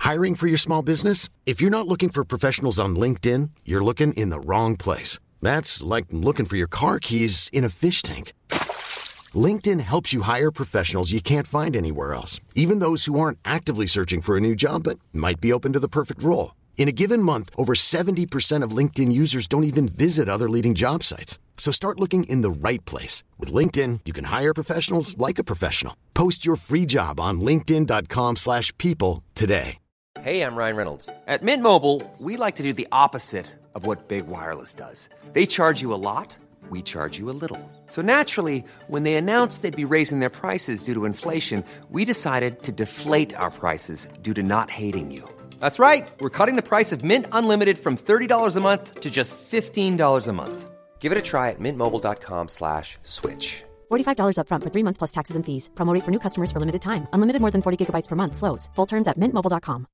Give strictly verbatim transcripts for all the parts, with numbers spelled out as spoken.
Hiring for your small business? If you're not looking for professionals on LinkedIn, you're looking in the wrong place. That's like looking for your car keys in a fish tank. LinkedIn helps you hire professionals you can't find anywhere else, even those who aren't actively searching for a new job but might be open to the perfect role. In a given month, over seventy percent of LinkedIn users don't even visit other leading job sites. So start looking in the right place. With LinkedIn, you can hire professionals like a professional. Post your free job on linkedin.com slash people today. Hey, I'm Ryan Reynolds. At Mint Mobile, we like to do the opposite of what Big Wireless does. They charge you a lot, we charge you a little. So naturally, when they announced they'd be raising their prices due to inflation, we decided to deflate our prices due to not hating you. That's right. We're cutting the price of Mint Unlimited from thirty dollars a month to just fifteen dollars a month. Give it a try at mintmobile.com slash switch. forty-five dollars up front for three months plus taxes and fees. Promo rate for new customers for limited time. Unlimited more than forty gigabytes per month. Slows full terms at mint mobile dot com.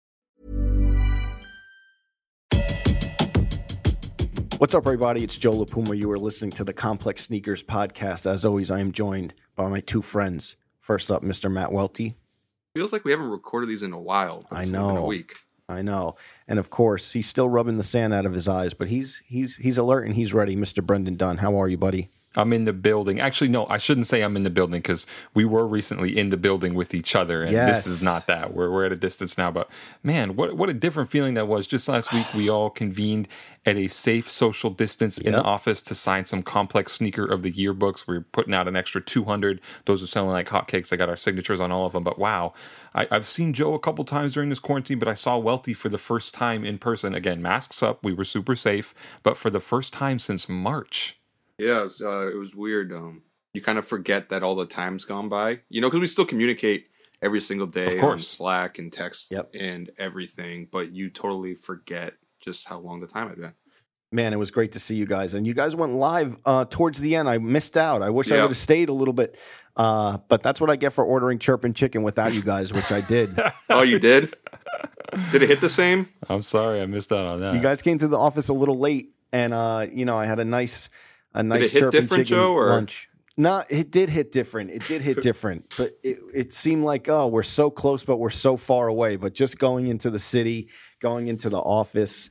What's up, everybody? It's Joe LaPuma. You are listening to the Complex Sneakers Podcast. As always, I am joined by my two friends. First up, Mister Matt Welty. Feels like we haven't recorded these in a while. It's I know. Been a week. I know. And of course, he's still rubbing the sand out of his eyes, but he's he's he's alert and he's ready. Mister Brendan Dunn, how are you, buddy? I'm in the building. Actually, no, I shouldn't say I'm in the building because we were recently in the building with each other, and yes. This is not that. We're we're at a distance now. But man, what what a different feeling that was. Just last week, we all convened at a safe social distance in yep. the office to sign some Complex Sneaker of the Year books. We're putting out an extra two hundred. Those are selling like hotcakes. I got our signatures on all of them. But wow, I, I've seen Joe a couple times during this quarantine, but I saw Welty for the first time in person. Again, masks up. We were super safe, but for the first time since March. Yeah, it was, uh, it was weird. Um, you kind of forget that all the time's gone by, you know, because we still communicate every single day on Slack and text yep. and everything, but you totally forget just how long the time had been. Man, it was great to see you guys. And you guys went live uh, towards the end. I missed out. I wish yep. I would have stayed a little bit, uh, but that's what I get for ordering Chirpin' Chicken without you guys, which I did. Oh, you did? Did it hit the same? I'm sorry, I missed out on that. You guys came to the office a little late, and uh, you know, I had a nice... A nice did it hit different, chicken Joe, or? lunch. No, it did hit different. It did hit different, but it, it seemed like, oh, we're so close, but we're so far away. But just going into the city, going into the office,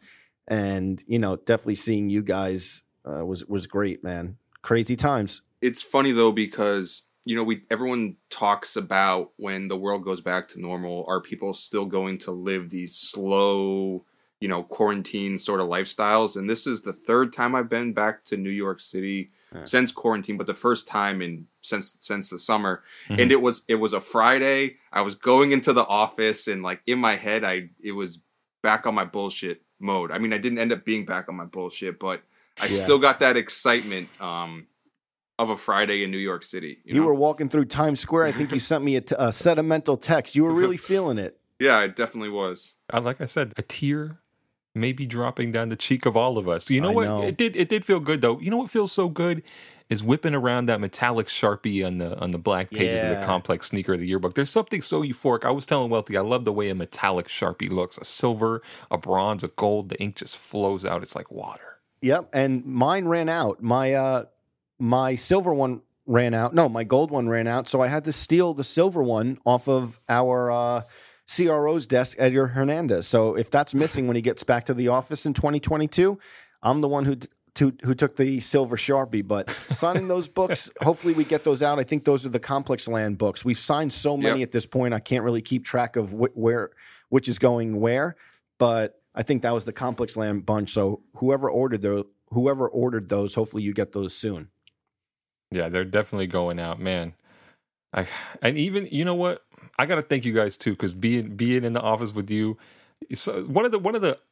and you know, definitely seeing you guys uh, was was great, man. Crazy times. It's funny though because you know we everyone talks about when the world goes back to normal, are people still going to live these slow, you know, quarantine sort of lifestyles? And this is the third time I've been back to New York City yeah. since quarantine, but the first time in since since the summer. Mm-hmm. And it was it was a Friday. I was going into the office, and like in my head, I it was back on my bullshit mode. I mean, I didn't end up being back on my bullshit, but I yeah. still got that excitement um, of a Friday in New York City. You, you know? were walking through Times Square. I think you sent me a, t- a sentimental text. You were really feeling it. Yeah, it definitely was. Uh, like I said, a tear. Maybe dropping down the cheek of all of us. You know I what? Know. It did. It did feel good though. You know what feels so good is whipping around that metallic Sharpie on the on the black pages yeah. of the Complex Sneaker of the Yearbook. There's something so euphoric. I was telling Welty, I love the way a metallic Sharpie looks. A silver, a bronze, a gold. The ink just flows out. It's like water. Yep. And mine ran out. My uh, my silver one ran out. No, my gold one ran out. So I had to steal the silver one off of our. Uh, C R O's desk, Edgar Hernandez. So if that's missing when he gets back to the office in twenty twenty-two, I'm the one who to, who took the silver Sharpie. But signing those books, hopefully we get those out. I think those are the Complex Land books. We've signed so many yep. at this point, I can't really keep track of wh- where which is going where. But I think that was the Complex Land bunch. So whoever ordered those, whoever ordered those, hopefully you get those soon. Yeah, they're definitely going out, man. I, and even you know what? I got to thank you guys too, because being being in the office with you, so one of the one of the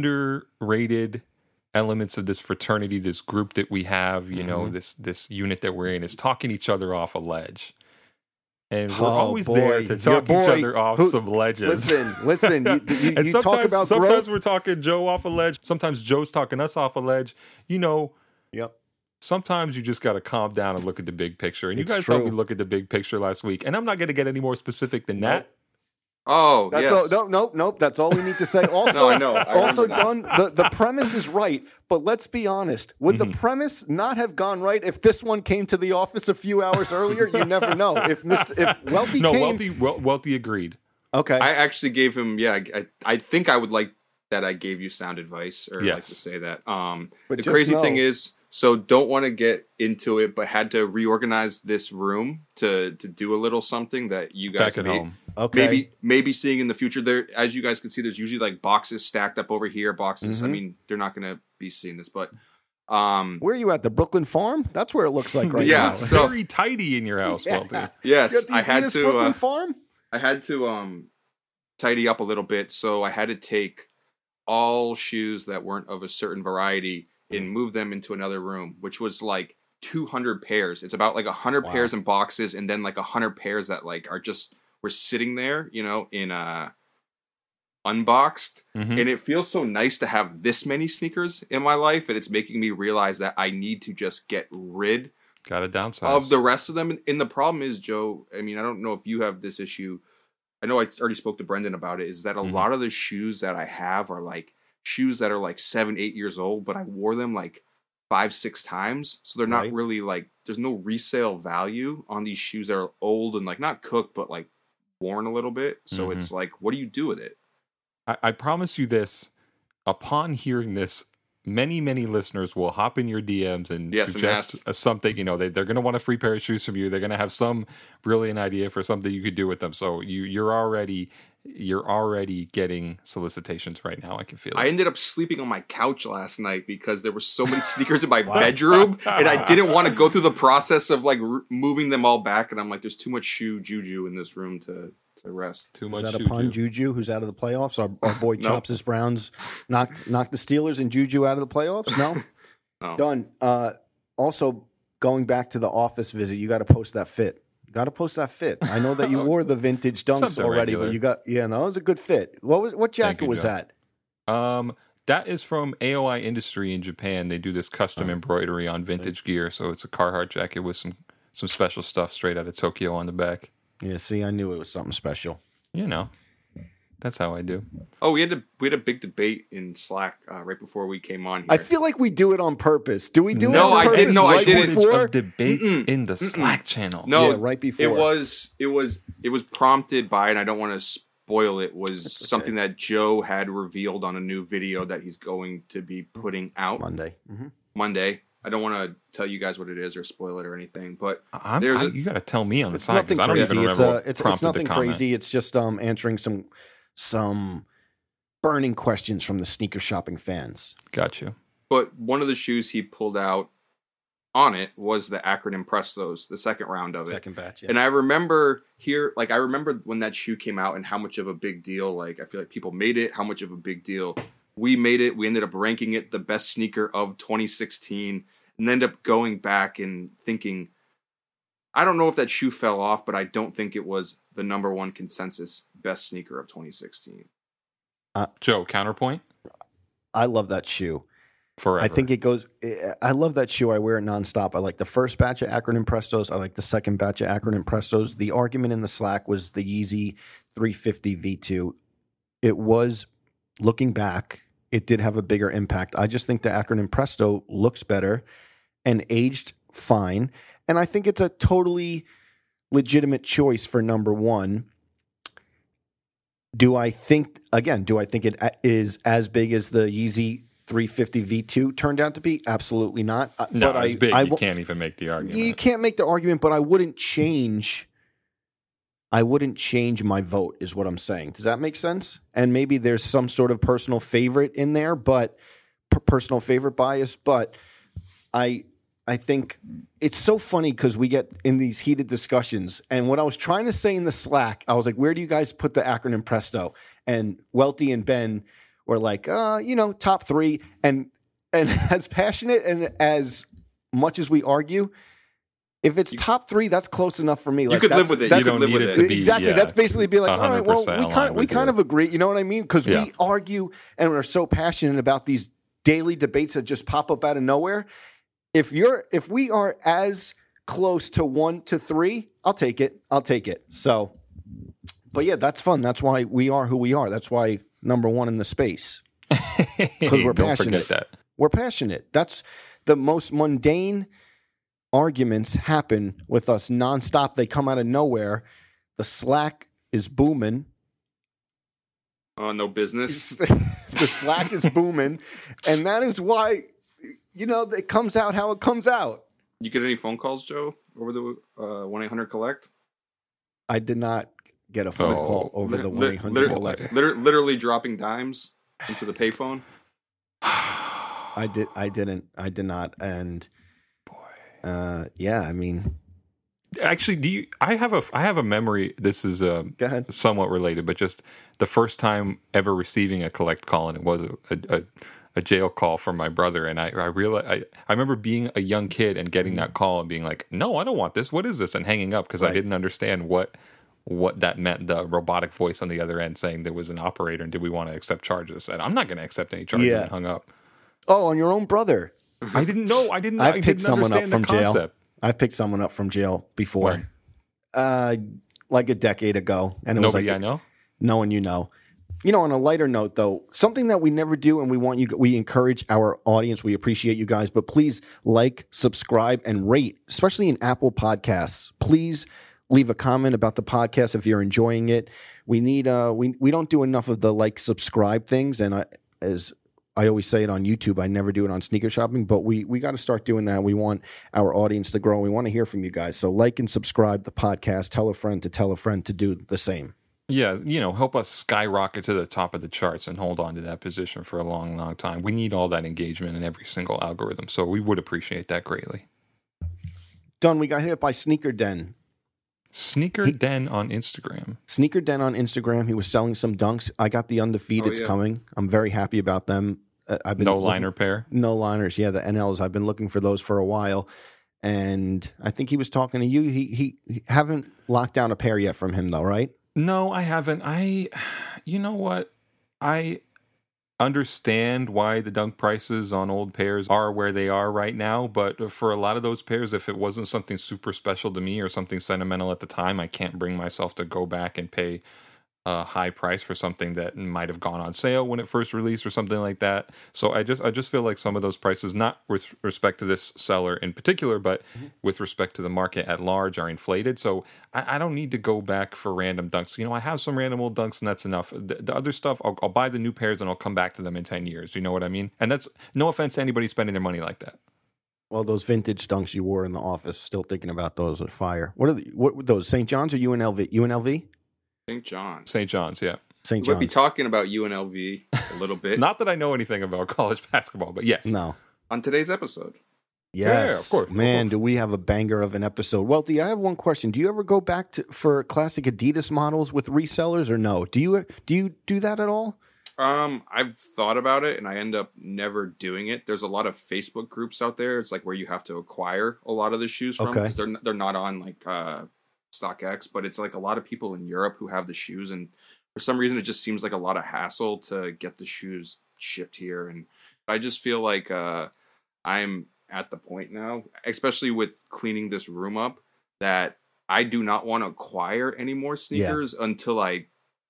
underrated elements of this fraternity, this group that we have, you mm-hmm. know, this this unit that we're in, is talking each other off a ledge, and we're oh, always boy. there to talk boy, each other off who, some ledges. Listen, listen, you, you, and you sometimes, talk about sometimes growth. we're talking Joe off a ledge. Sometimes Joe's talking us off a ledge. You know. Yep. Sometimes you just got to calm down and look at the big picture. And it's you guys true. helped me look at the big picture last week. And I'm not going to get any more specific than that. Oh, that's yes. all. No, no, nope. That's all we need to say. Also, no, I know. I also, Dunn, the, the premise is right. But let's be honest. Would mm-hmm. the premise not have gone right if this one came to the office a few hours earlier? You never know. If Mister If Welty no, came, Welty, Wel- Welty agreed. Okay. I actually gave him. Yeah, I, I think I would like that. I gave you sound advice, or Yes. like to say that. Um, But the just crazy know- thing is, so don't want to get into it, but had to reorganize this room to to do a little something that you guys Back at made. home. Okay. Maybe maybe seeing in the future there, as you guys can see, there's usually like boxes stacked up over here. Boxes. I Mhm. mean, they're not going to be seeing this, but um, Where are you at? The Brooklyn Farm? That's where it looks like right Yeah, now. so- Very tidy in your house, Yeah. Welty. yes, You got the I had Adidas to. Brooklyn Uh, Farm? I had to um tidy up a little bit, so I had to take all shoes that weren't of a certain variety and move them into another room, which was like two hundred pairs. It's about like one hundred Wow. pairs in boxes, and then like one hundred pairs that like are just were sitting there, you know, in uh unboxed. Mhm. And it feels so nice to have this many sneakers in my life, and it's making me realize that I need to just get rid Got to downsize. of the rest of them. And the problem is, Joe, I mean, I don't know if you have this issue. I know I already spoke to Brendan about it, is that a Mhm. lot of the shoes that I have are like shoes that are like seven, eight years old, but I wore them like five, six times. So they're not Right. really like, there's no resale value on these shoes that are old and like not cooked, but like worn a little bit. So Mhm. it's like, what do you do with it? I, I promise you this. Upon hearing this, many, many listeners will hop in your D Ms and Yes, and suggest ask. uh, something. You know, they, they're going to want a free pair of shoes from you. They're going to have some brilliant idea for something you could do with them. So you, you're already, you're already getting solicitations right now. I can feel it. I ended up sleeping on my couch last night because there were so many sneakers in my bedroom, and I didn't want to go through the process of like r- moving them all back. And I'm like, there's too much shoe juju in this room to to rest. Too Is much that a juju. pun, Juju, who's out of the playoffs? Our, our boy Nope. Chopsis Browns knocked knocked the Steelers and Juju out of the playoffs? No? Oh. Done. Uh, also, going back to the office visit, you got to post that fit. You got to post that fit. I know that you wore the vintage dunks Something already, regular. but you got, yeah, no, it was a good fit. What was what Thank jacket you, was Joe. that? Um, that is from A O I Industry in Japan. They do this custom embroidery on vintage gear. So it's a Carhartt jacket with some, some special stuff straight out of Tokyo on the back. Yeah, see, I knew it was something special. You know, that's how I do. Oh, we had a we had a big debate in Slack uh, right before we came on here. I feel like we do it on purpose. Do we do No, it on I purpose? didn't. No, I right didn't. Before? Of debates Mm-mm. in the Slack channel. no, Yeah, right before. it was it was it was prompted by, and I don't want to spoil it. Was okay. something that Joe had revealed on a new video that he's going to be putting out Monday. Mhm. Monday. I don't want to tell you guys what it is or spoil it or anything, but I'm, There's I, a- you got to tell me on the It's side because nothing I don't crazy. even It's, remember uh, what it's, it's prompted nothing the comment. crazy. It's just um, answering some some burning questions from the sneaker shopping fans. Got you. but one of the shoes he pulled out on it was the acronym Prestos, the second round of it. Second batch. Yeah. And I remember here, like, I remember when that shoe came out and how much of a big deal, like, I feel like people made it, how much of a big deal we made it. We ended up ranking it the best sneaker of twenty sixteen and ended up going back and thinking, I don't know if that shoe fell off, but I don't think it was the number one consensus best sneaker of twenty sixteen. Joe, counterpoint? I love that shoe. Forever. I think it goes. I love that shoe. I wear it nonstop. I like the first batch of acronym Prestos. I like the second batch of acronym Prestos. The argument in the Slack was the Yeezy three fifty V two. It was, looking back, it did have a bigger impact. I just think the acronym Presto looks better and aged fine. And I think it's a totally legitimate choice for number one. Do I think, again, do I think it is as big as the Yeezy three fifty V two turned out to be? Absolutely not. Uh, no, but it's I, big. I you wo- can't even make the argument. You can't make the argument, but I wouldn't change. I wouldn't change my vote, is what I'm saying. Does that make sense? And maybe there's some sort of personal favorite in there, but per- personal favorite bias. But I, I think it's so funny because we get in these heated discussions. And what I was trying to say in the Slack, I was like, "Where do you guys put the acronym Presto?" And Welty and Ben were like, uh, you know, top three. And and as passionate and as much as we argue, if it's top three, that's close enough for me. You Like, could that's- live with it. that's- You You could don't live need with it it. to be exactly. yeah, That's basically be like, all right, well, one hundred percent we kind aligned we with kind you. of agree. You know what I mean? Because Yeah. we argue and we're so passionate about these daily debates that just pop up out of nowhere. If you're, if we are as close to one to three, I'll take it. I'll take it. So, but yeah, that's fun. That's why we are who we are. That's why number one in the space. Because we're don't passionate. forget that. We're passionate. That's the most mundane arguments happen with us nonstop. They come out of nowhere. The Slack is booming. Oh, no business. The Slack is booming, and that is why, you know, it comes out how it comes out. You get any phone calls, Joe, over the uh, one eight hundred collect? I did not get a phone Oh, call over the Li- one eight hundred liter- collect. liter- literally dropping dimes into the payphone. I did. I didn't. I did not. And uh, yeah, I mean, Actually, do you? I have a I have a memory. This is uh, go ahead. somewhat related, but just the first time ever receiving a collect call, and it was a a, a jail call from my brother, and I I realized I, I remember being a young kid and getting that call and being like, no, I don't want this. What is this? And hanging up because Right. I didn't understand what what that meant. The robotic voice on the other end saying there was an operator and did we want to accept charges? And I'm not going to accept any charges. Yeah. And hung up. Oh, on your own brother. I didn't know. I didn't. I've I picked didn't someone up understand from the jail. concept. I've picked someone up from jail before, When? uh, like a decade ago, and it Nobody was like I know. no one you know. You know, on a lighter note, though, something that we never do, and we want you, we encourage our audience. We appreciate you guys, but please like, subscribe, and rate, especially in Apple Podcasts. Please leave a comment about the podcast if you're enjoying it. We need, uh, we we don't do enough of the like, subscribe things, and I, as I always say it on YouTube, I never do it on Sneaker Shopping, but we we got to start doing that. We want our audience to grow. We want to hear from you guys. So like and subscribe the podcast. Tell a friend to tell a friend to do the same. Yeah, you know, help us skyrocket to the top of the charts and hold on to that position for a long, long time. We need all that engagement in every single algorithm, so we would appreciate that greatly. Done. We got hit by Sneaker Den. Sneaker He- Den on Instagram. Sneaker Den on Instagram. He was selling some dunks. I got the undefeateds Oh, yeah. coming. I'm very happy about them. Uh, I've been No looking- liner pair. no liners. Yeah, the N Ls. I've been looking for those for a while, and I think he was talking to you. He he, he haven't locked down a pair yet from him though, right? No, I haven't. I, you know what? I understand why the dunk prices on old pairs are where they are right now, but for a lot of those pairs, if it wasn't something super special to me or something sentimental at the time, I can't bring myself to go back and pay a high price for something that might have gone on sale when it first released or something like that. So I just I just feel like some of those prices, not with respect to this seller in particular, but mm-hmm. with respect to the market at large, are inflated. So I, I don't need to go back for random dunks. You know, I have some random old dunks and that's enough. The, the other stuff, I'll, I'll buy the new pairs and I'll come back to them in ten years. You know what I mean? And that's no offense to anybody spending their money like that. Well, those vintage dunks you wore in the office, still thinking about those are fire. What are the, what were those? Saint John's or U N L V? U N L V? Saint John's. Saint John's, yeah. Saint We might be John's. talking about U N L V a little bit Not that I know anything about college basketball, but yes. No. on today's episode. Yes, Yeah, of course, of man. course. Do we have a banger of an episode? Wealthy, I have one question. Do you ever go back to for classic Adidas models with resellers or no? Do you do you do that at all? Um, I've thought about it and I end up never doing it. There's a lot of Facebook groups out there. It's like where you have to acquire a lot of the shoes from Okay. because they're they're not on like uh StockX, but it's like a lot of people in Europe who have the shoes, and for some reason it just seems like a lot of hassle to get the shoes shipped here. And I just feel like uh I'm at the point now, especially with cleaning this room up, that I do not want to acquire any more sneakers until I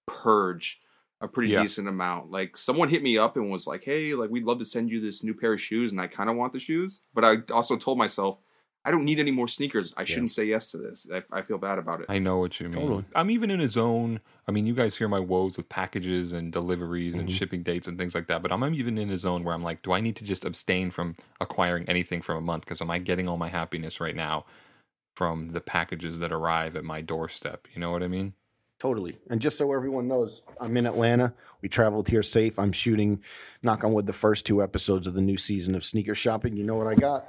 purge a pretty Yeah. decent amount. Like someone hit me up and was like, hey, like we'd love to send you this new pair of shoes, and I kind of want the shoes, but I also told myself I don't need any more sneakers. I shouldn't say yes to this. I, I feel bad about it. I know what you mean. Totally. I'm even in a zone. I mean, you guys hear my woes with packages and deliveries and Mhm. shipping dates and things like that. But I'm even in a zone where I'm like, do I need to just abstain from acquiring anything from a month? Because am I getting all my happiness right now from the packages that arrive at my doorstep? You know what I mean? Totally. And just so everyone knows, I'm in Atlanta. We traveled here safe. I'm shooting, knock on wood, the first two episodes of the new season of Sneaker Shopping. You know what I got?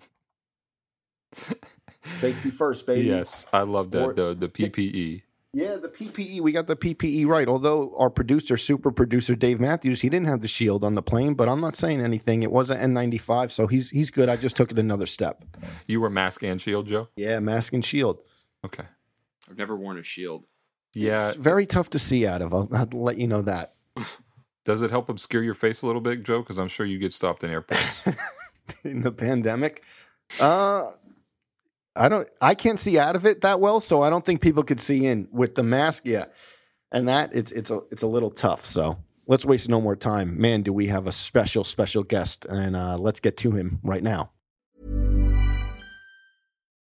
Safety first, baby. Yes, I love that. Or- the the P P E. Yeah, the P P E. We got the P P E right. Although our producer, super producer Dave Matthews, he didn't have the shield on the plane, but I'm not saying anything. It was an N ninety-five, so he's he's good. I just took it another step. You were mask and shield, Joe? Yeah, mask and shield. Okay. I've never worn a shield. Yeah. It's very tough to see out of. I'll, I'll let you know that. Does it help obscure your face a little bit, Joe? Because I'm sure you get stopped in airports. In the pandemic, uh, I don't. I can't see out of it that well, so I don't think people could see in with the mask. Yeah, and that it's it's a it's a little tough. So let's waste no more time. Man, do we have a special special guest, and uh, let's get to him right now.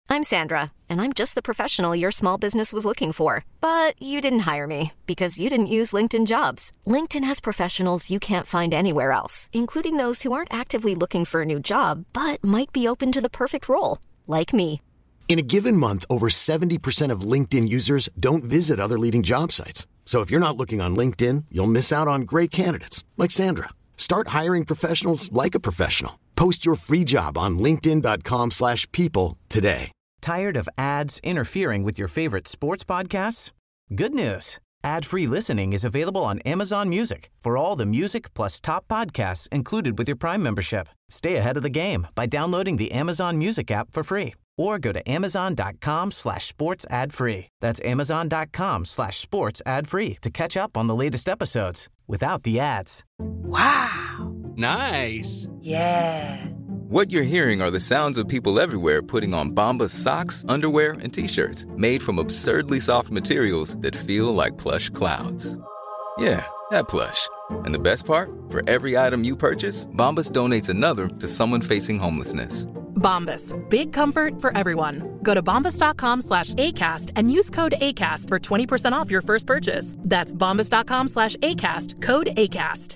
I'm Sandra, and I'm just the professional your small business was looking for. But you didn't hire me because you didn't use LinkedIn Jobs. LinkedIn has professionals you can't find anywhere else, including those who aren't actively looking for a new job, but might be open to the perfect role, like me. In a given month, over seventy percent of LinkedIn users don't visit other leading job sites. So if you're not looking on LinkedIn, you'll miss out on great candidates like Sandra. Start hiring professionals like a professional. Post your free job on linkedin.com slash people today. Tired of ads interfering with your favorite sports podcasts? Good news. Ad-free listening is available on Amazon Music for all the music plus top podcasts included with your Prime membership. Stay ahead of the game by downloading the Amazon Music app for free or go to amazon.com slash sports ad free. That's amazon.com slash sports ad free to catch up on the latest episodes without the ads. Wow. Nice. Yeah. What you're hearing are the sounds of people everywhere putting on Bombas socks, underwear, and T-shirts made from absurdly soft materials that feel like plush clouds. Yeah, that plush. And the best part? For every item you purchase, Bombas donates another to someone facing homelessness. Bombas. Big comfort for everyone. Go to bombas.com slash ACAST and use code ACAST for twenty percent off your first purchase. That's bombas.com slash ACAST. Code ACAST.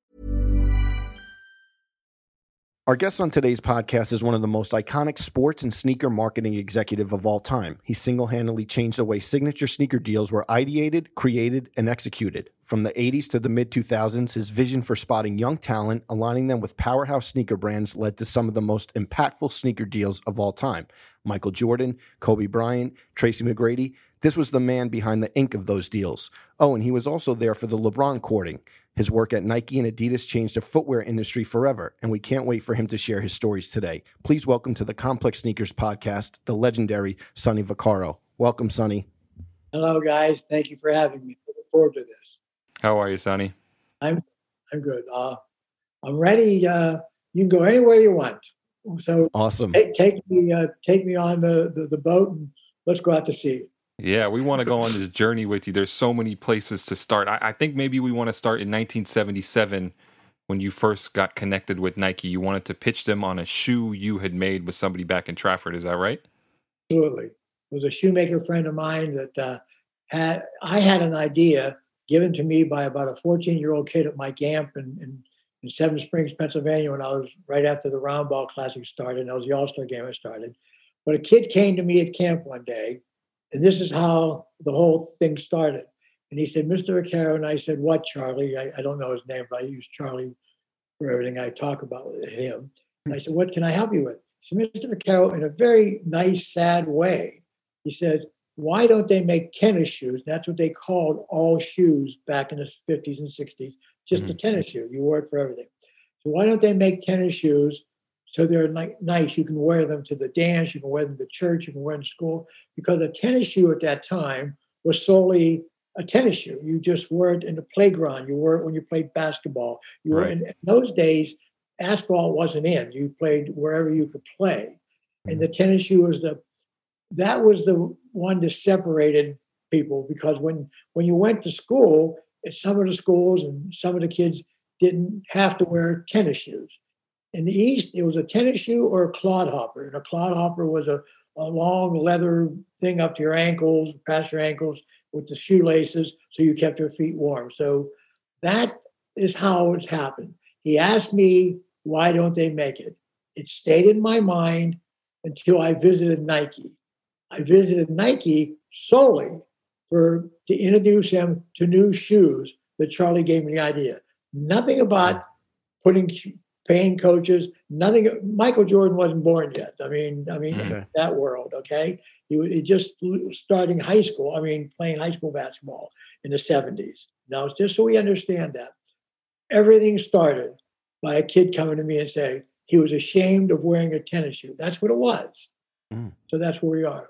Our guest on today's podcast is one of the most iconic sports and sneaker marketing executive of all time. He single-handedly changed the way signature sneaker deals were ideated, created, and executed. From the eighties to the mid two thousands, his vision for spotting young talent, aligning them with powerhouse sneaker brands, led to some of the most impactful sneaker deals of all time. Michael Jordan, Kobe Bryant, Tracy McGrady. This was the man behind the ink of those deals. Oh, and he was also there for the LeBron courting. His work at Nike and Adidas changed the footwear industry forever, and we can't wait for him to share his stories today. Please welcome to the Complex Sneakers podcast, the legendary Sonny Vaccaro. Welcome, Sonny. Hello, guys. Thank you for having me. Looking forward to this. How are you, Sonny? I'm I'm good. Uh, I'm ready. Uh, you can go anywhere you want. So awesome. Take, take me uh, take me on the, the, the boat and let's go out to sea. Yeah, we want to go on this journey with you. There's so many places to start. I, I think maybe we want to start in nineteen seventy-seven when you first got connected with Nike. You wanted to pitch them on a shoe you had made with somebody back in Trafford. Is that right? Absolutely. It was a shoemaker friend of mine that uh, had, I had an idea given to me by about a fourteen-year-old kid at my camp in, in, in Seven Springs, Pennsylvania, when I was right after the Round Ball Classic started. And that was the All-Star game I started. But a kid came to me at camp one day, and this is how the whole thing started. And he said, Mister Vaccaro, and I said, what, Charlie? I, I don't know his name, but I use Charlie for everything I talk about with him. And I said, what can I help you with? He said, Mister Vaccaro, in a very nice, sad way, he said, why don't they make tennis shoes? That's what they called all shoes back in the fifties and sixties, just mm-hmm. a tennis shoe. You wore it for everything. So why don't they make tennis shoes so they're like nice? You can wear them to the dance, you can wear them to church, you can wear them to school. Because a tennis shoe at that time was solely a tennis shoe. You just wore it in the playground. You wore it when you played basketball. You right. were in, in those days, asphalt wasn't in. You played wherever you could play. Mm-hmm. And the tennis shoe was the, that was the one that separated people, because when, when you went to school, some of the schools and some of the kids didn't have to wear tennis shoes. In the East, it was a tennis shoe or a clodhopper. And a clodhopper was a, a long leather thing up to your ankles, past your ankles, with the shoelaces, so you kept your feet warm. So that is how it's happened. He asked me, why don't they make it? It stayed in my mind until I visited Nike. I visited Nike solely for to introduce him to new shoes that Charlie gave me the idea. Nothing about putting paying coaches, nothing. Michael Jordan wasn't born yet. I mean, I mean, okay. that world, okay? He, he just starting high school, I mean, playing high school basketball in the seventies. Now, just so we understand that, everything started by a kid coming to me and saying he was ashamed of wearing a tennis shoe. That's what it was. Mm. So that's where we are.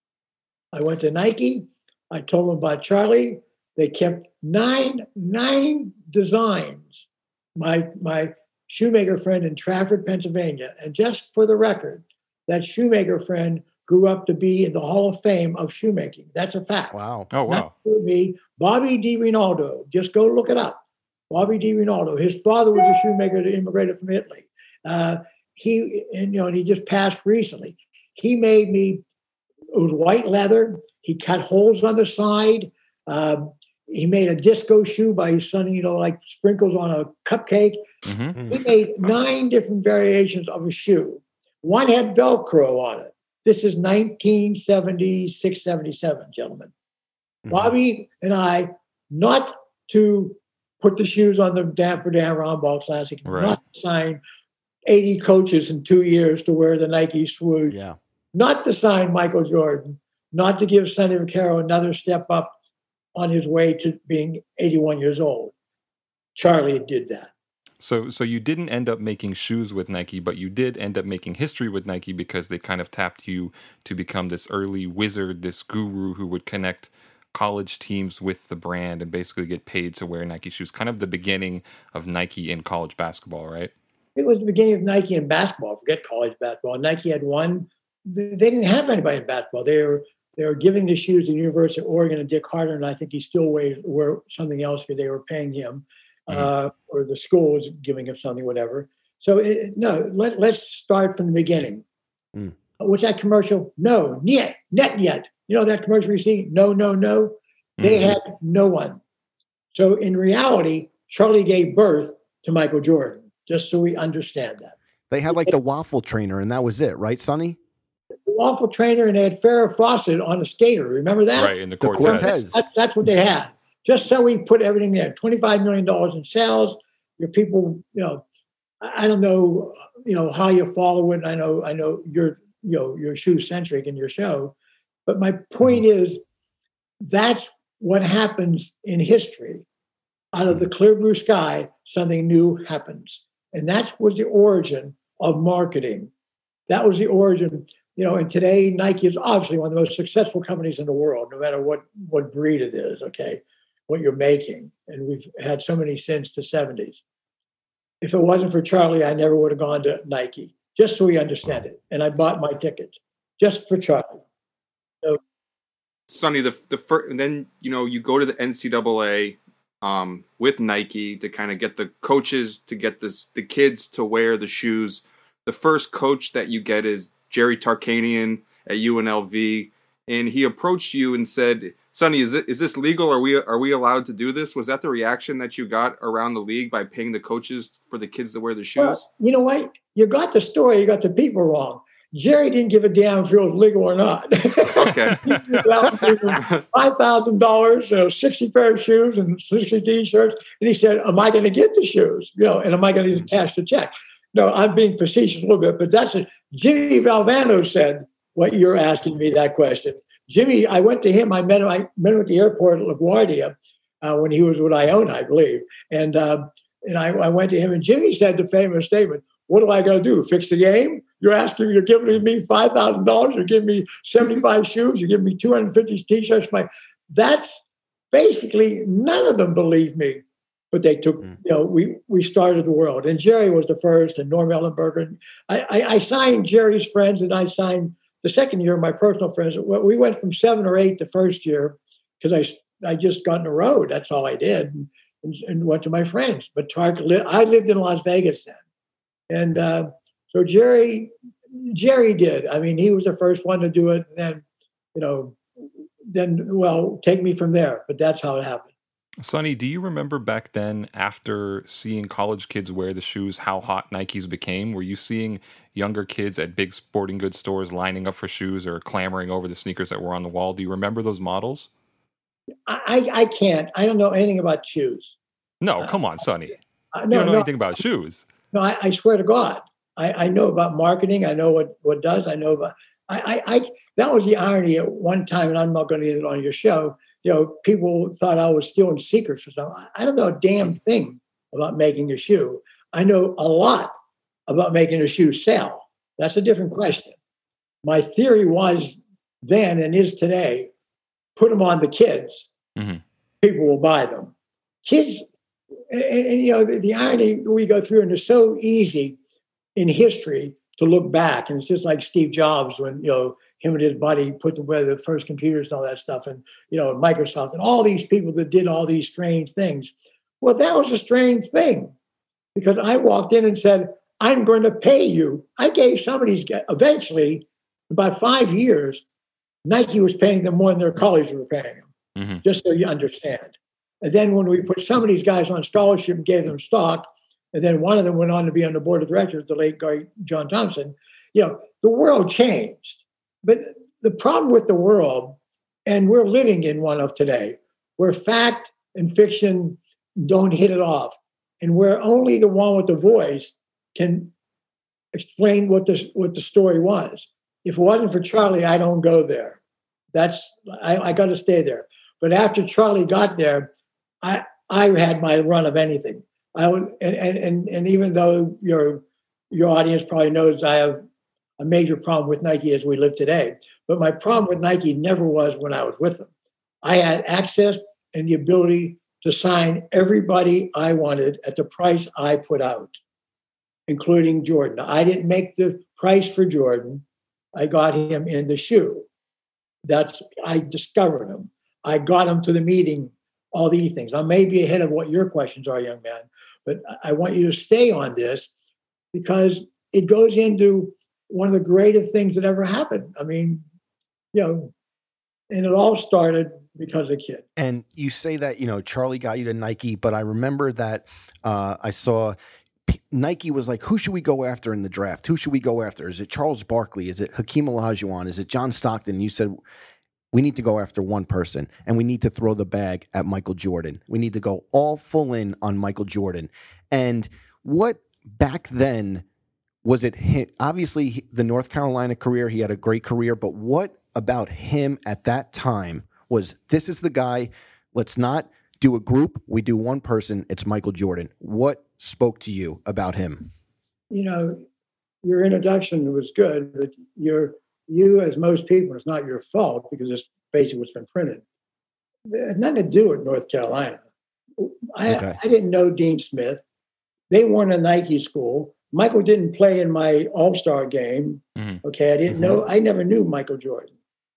I went to Nike. I told them about Charlie. They kept nine, nine designs. My, my, shoemaker friend in Trafford, Pennsylvania. And just for the record, that shoemaker friend grew up to be in the Hall of Fame of shoemaking. That's a fact. Wow. Oh, wow. Not me. Bobby DiRinaldo. Just go look it up. Bobby DiRinaldo. His father was a shoemaker that immigrated from Italy. Uh, he, and, you know, and he just passed recently. He made me it was white leather. He cut holes on the side. Um, he made a disco shoe by sunning, you know, like sprinkles on a cupcake. Mm-hmm. He made nine different variations of a shoe. One had Velcro on it. This is nineteen seventy-six, seventy-seven, gentlemen. Mm-hmm. Bobby and I, not to put the shoes on the Dapper Dan Romball Classic, right. not to sign eighty coaches in two years to wear the Nike swoosh, yeah. not to sign Michael Jordan, not to give Sonny Vaccaro another step up on his way to being eighty-one years old. Charlie did that. So so you didn't end up making shoes with Nike, but you did end up making history with Nike because they kind of tapped you to become this early wizard, this guru who would connect college teams with the brand and basically get paid to wear Nike shoes. Kind of the beginning of Nike in college basketball, right? It was the beginning of Nike in basketball. Forget college basketball. Nike had one. They didn't have anybody in basketball. They were they were giving the shoes to the University of Oregon and Dick Harder, and I think he still wears wear something else because they were paying him, mm-hmm. uh, or the school was giving him something, whatever. So it, no, let, let's start from the beginning. Mm. Was that commercial? No, net, net yet. You know that commercial you see? No, no, no. They mm-hmm. had no one. So in reality, Charlie gave birth to Michael Jordan, just so we understand that. They had like the waffle trainer, and that was it, right, Sonny? The waffle trainer, and they had Farrah Fawcett on a skater. Remember that? Right, in the Cortez. Cortez. That's, that's what they had. Just so we put everything there. twenty-five million dollars in sales. Your people, you know, I don't know, you know, how you follow it. I know, I know you're, you know, you're shoe centric in your show. But my point is, that's what happens in history. Out of the clear blue sky, something new happens. And that was the origin of marketing. That was the origin, you know, and today Nike is obviously one of the most successful companies in the world, no matter what, what breed it is, okay, what you're making. And we've had so many since the seventies. If it wasn't for Charlie, I never would have gone to Nike, just so we understand it. And I bought my ticket just for Charlie. So, Sonny, the the first, and then, you know, you go to the N C double A um, with Nike to kind of get the coaches, to get this, the kids to wear the shoes. The first coach that you get is Jerry Tarkanian at U N L V, and he approached you and said, "Sonny, is it is this legal? Are we are we allowed to do this?" Was that the reaction that you got around the league by paying the coaches for the kids to wear the shoes? Well, you know what? You got the story. You got the people wrong. Jerry didn't give a damn if it was legal or not. Okay. five thousand dollars, you know, sixty pair of shoes and sixty T-shirts. And he said, am I going to get the shoes? You know, and am I going to cash the check? No, I'm being facetious a little bit, but that's it. Jimmy Valvano said what you're asking me that question. Jimmy, I went to him. I met him, I met him at the airport at LaGuardia uh, when he was with Iona, I believe. And, uh, and I, I went to him, and Jimmy said the famous statement, what do I got to do? Fix the game? You're asking, you're giving me five thousand dollars, you're giving me seventy-five shoes, you're giving me two hundred fifty T-shirts. My, that's basically, none of them believed me, but they took, mm. you know, we we started the world. And Jerry was the first, and Norm Ellenberger. I, I, I signed Jerry's friends, and I signed the second year, my personal friends. We went from seven or eight the first year, because I, I just got on the road. That's all I did, and, and, and went to my friends. But Tark, I lived in Las Vegas then. And uh, so Jerry, Jerry did. I mean, he was the first one to do it. And then, you know, then, well, take me from there. But that's how it happened. Sonny, do you remember back then, after seeing college kids wear the shoes, how hot Nikes became? Were you seeing younger kids at big sporting goods stores lining up for shoes or clamoring over the sneakers that were on the wall? Do you remember those models? I, I can't. I don't know anything about shoes. No, come on, Sonny. Uh, no, you don't know no, anything about shoes. No, I, I swear to God, I, I know about marketing. I know what, what does. I know about. I, I, I that was the irony at one time, and I'm not going to get it on your show. You know, people thought I was stealing secrets or something. I don't know a damn thing about making a shoe. I know a lot about making a shoe sell. That's a different question. My theory was then and is today: put them on the kids. Mm-hmm. People will buy them. Kids. And, and, you know, the, the irony we go through, and it's so easy in history to look back. And it's just like Steve Jobs when, you know, him and his buddy put together the first computers and all that stuff. And, you know, Microsoft and all these people that did all these strange things. Well, that was a strange thing, because I walked in and said, I'm going to pay you. I gave somebody's, eventually, about five years, Nike was paying them more than their colleagues were paying them, mm-hmm. just so you understand. And then when we put some of these guys on scholarship and gave them stock, and then one of them went on to be on the board of directors, the late guy, John Thompson, you know, the world changed. But the problem with the world, and we're living in one of today, where fact and fiction don't hit it off, and where only the one with the voice can explain what the, what the story was. If it wasn't for Charlie, I don't go there. That's I, I got to stay there. But after Charlie got there, I I had my run of anything. I would, and and and even though your your audience probably knows I have a major problem with Nike as we live today, but my problem with Nike never was when I was with them. I had access and the ability to sign everybody I wanted at the price I put out, including Jordan. I didn't make the price for Jordan. I got him in the shoe. That's I discovered him. I got him to the meeting, all these things. I may be ahead of what your questions are, young man, but I want you to stay on this because it goes into one of the greatest things that ever happened. I mean, you know, and it all started because of the kid. And you say that, you know, Charlie got you to Nike, but I remember that uh, I saw Nike was like, who should we go after in the draft? Who should we go after? Is it Charles Barkley? Is it Hakeem Olajuwon? Is it John Stockton? And you said, we need to go after one person, and we need to throw the bag at Michael Jordan. We need to go all full in on Michael Jordan. And what back then was it him? Obviously, the North Carolina career, he had a great career, but what about him at that time was, this is the guy, let's not do a group, we do one person, it's Michael Jordan. What spoke to you about him? You know, your introduction was good, but your you, as most people, it's not your fault because it's basically what's been printed. It had nothing to do with North Carolina. I, okay. I didn't know Dean Smith. They weren't a Nike school. Michael didn't play in my All-Star game. Mm-hmm. Okay, I didn't mm-hmm. know. I never knew Michael Jordan.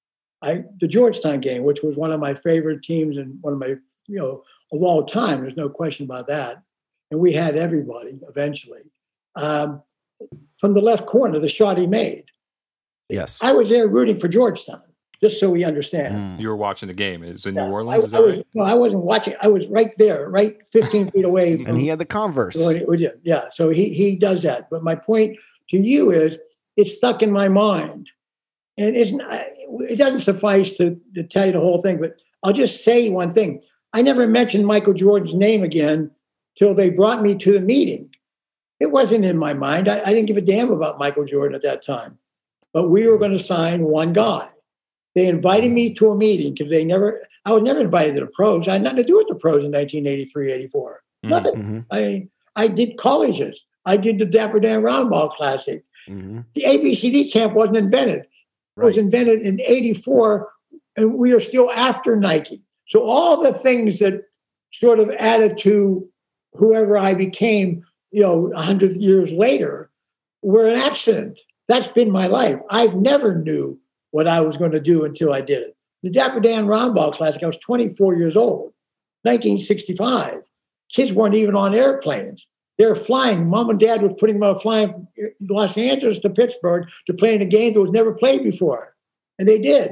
I the Georgetown game, which was one of my favorite teams and one of my, you know, of all time. There's no question about that. And we had everybody eventually. Um, from the left corner, the shot he made. Yes. I was there rooting for Georgetown, just so we understand. Mm. You were watching the game. It was in yeah, New Orleans? I, is that I was, right? No, I wasn't watching. I was right there, right fifteen feet away. From, and he had the Converse. Yeah, so he, he does that. But my point to you is it's stuck in my mind. And it's not, it doesn't suffice to, to tell you the whole thing, but I'll just say one thing. I never mentioned Michael Jordan's name again till they brought me to the meeting. It wasn't in my mind. I, I didn't give a damn about Michael Jordan at that time. But we were going to sign one guy. They invited me to a meeting because they never, I was never invited to the pros. I had nothing to do with the pros in nineteen eighty-three, eighty-four. Mm-hmm. Nothing. I I did colleges. I did the Dapper Dan Roundball Classic. Mm-hmm. The A B C D camp wasn't invented. Right. It was invented in eighty-four, and we are still after Nike. So all the things that sort of added to whoever I became, you know, a hundred years later were an accident. That's been my life. I've never knew what I was going to do until I did it. The Dapper Dan Roundball Classic, I was twenty-four years old, nineteen sixty-five. Kids weren't even on airplanes. They were flying. Mom and dad was putting them out flying from Los Angeles to Pittsburgh to play in a game that was never played before. And they did.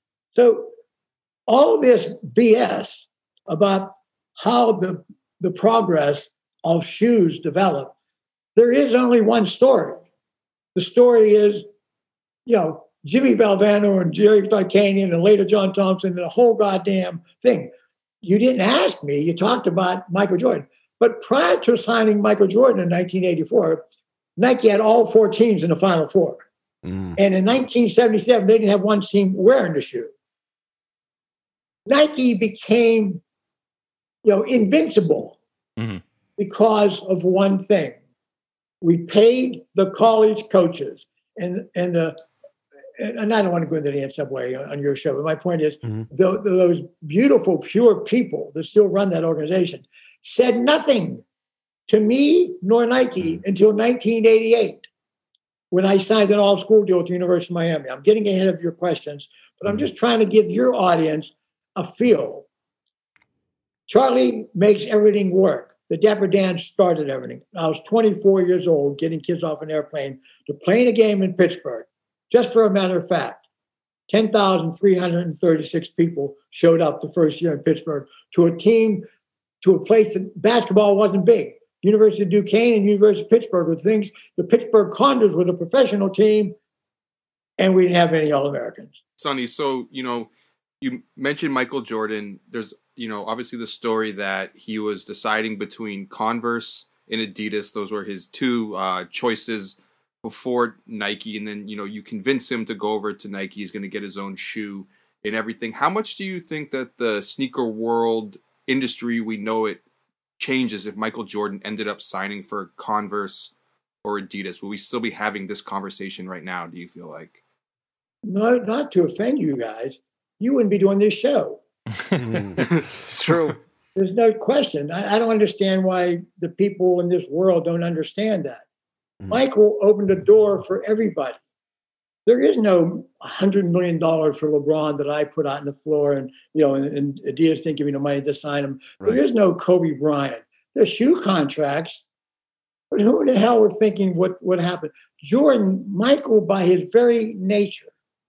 So all this B S about how the, the progress of shoes developed, there is only one story. The story is, you know, Jimmy Valvano and Jerry Tarkanian and later John Thompson and the whole goddamn thing. You didn't ask me. You talked about Michael Jordan. But prior to signing Michael Jordan in nineteen eighty-four, Nike had all four teams in the Final Four. Mm. And in nineteen seventy-seven, they didn't have one team wearing the shoe. Nike became, you know, invincible mm-hmm. because of one thing. We paid the college coaches and and the and I don't want to go into the N C double A on your show, but my point is mm-hmm. the, those beautiful, pure people that still run that organization said nothing to me nor Nike mm-hmm. until nineteen eighty-eight when I signed an all-school deal with the University of Miami. I'm getting ahead of your questions, but I'm just trying to give your audience a feel. Charlie makes everything work. The Dapper Dan started everything. I was twenty-four years old, getting kids off an airplane to playing a game in Pittsburgh. Just for a matter of fact, ten thousand three hundred thirty-six people showed up the first year in Pittsburgh to a team, to a place that basketball wasn't big. University of Duquesne and University of Pittsburgh were things. The Pittsburgh Condors were the professional team, and we didn't have any All-Americans. Sonny, so, you know, you mentioned Michael Jordan. There's, you know, obviously the story that he was deciding between Converse and Adidas. Those were his two uh, choices before Nike. And then, you know, you convince him to go over to Nike. He's going to get his own shoe and everything. How much do you think that the sneaker world industry, we know it, changes if Michael Jordan ended up signing for Converse or Adidas? Will we still be having this conversation right now, do you feel like? No, not to offend you guys. You wouldn't be doing this show. It's true. There's no question. I, I don't understand why the people in this world don't understand that. Mm. Michael opened a door for everybody. There is no one hundred million dollars for LeBron that I put out on the floor and, you know, and, and Adidas didn't give me the money to sign him. Right. There is no Kobe Bryant. There's shoe contracts. But who in the hell were thinking what, what happened? Jordan, Michael, by his very nature,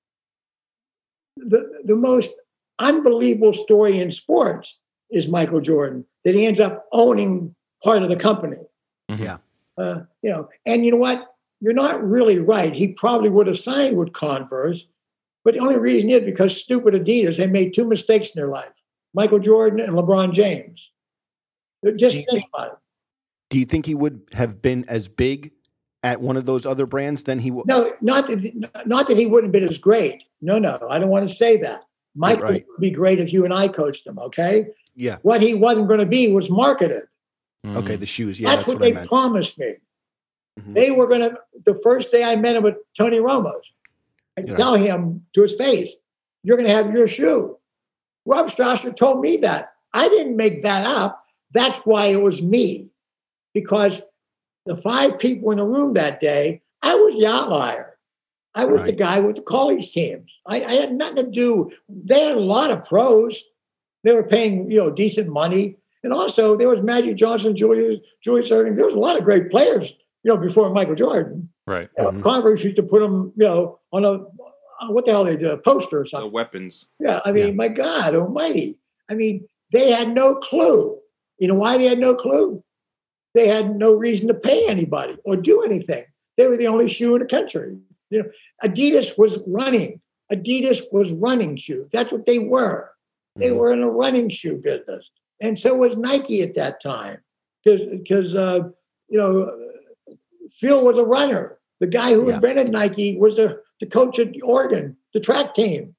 the, the most unbelievable story in sports is Michael Jordan, that he ends up owning part of the company. Yeah. Uh, you know, and you know what? You're not really right. He probably would have signed with Converse, but the only reason is because stupid Adidas, they made two mistakes in their life. Michael Jordan and LeBron James. Just think think, about it. Do you think he would have been as big at one of those other brands than he would? No, not that, not that he wouldn't have been as great. No, no, I don't want to say that. Michael right. would be great if you and I coached him, okay? Yeah. What he wasn't going to be was marketed. Mm. Okay, the shoes. Yeah, that's, that's what, what they I meant. promised me. Mm-hmm. They were going to, the first day I met him with Tony Romo, I Yeah. tell him to his face, you're going to have your shoe. Rob Strasser told me that. I didn't make that up. That's why it was me. Because the five people in the room that day, I was the outlier. I was Right. the guy with the college teams. I, I had nothing to do. They had a lot of pros. They were paying, you know, decent money. And also there was Magic Johnson, Julius, Julius Erving. There was a lot of great players, you know, before Michael Jordan. Right. You know, Mhm. Converse used to put them, you know, on a, uh, what the hell they did, a poster or The something. weapons. Yeah, I mean, Yeah. my God almighty. I mean, they had no clue. You know why they had no clue? They had no reason to pay anybody or do anything. They were the only shoe in the country. You know, Adidas was running. Adidas was running shoes. That's what they were. They Mhm. were in a running shoe business. And so was Nike at that time. Because, uh, you know, Phil was a runner. The guy who Yeah. invented Nike was the, the coach at Oregon, the track team.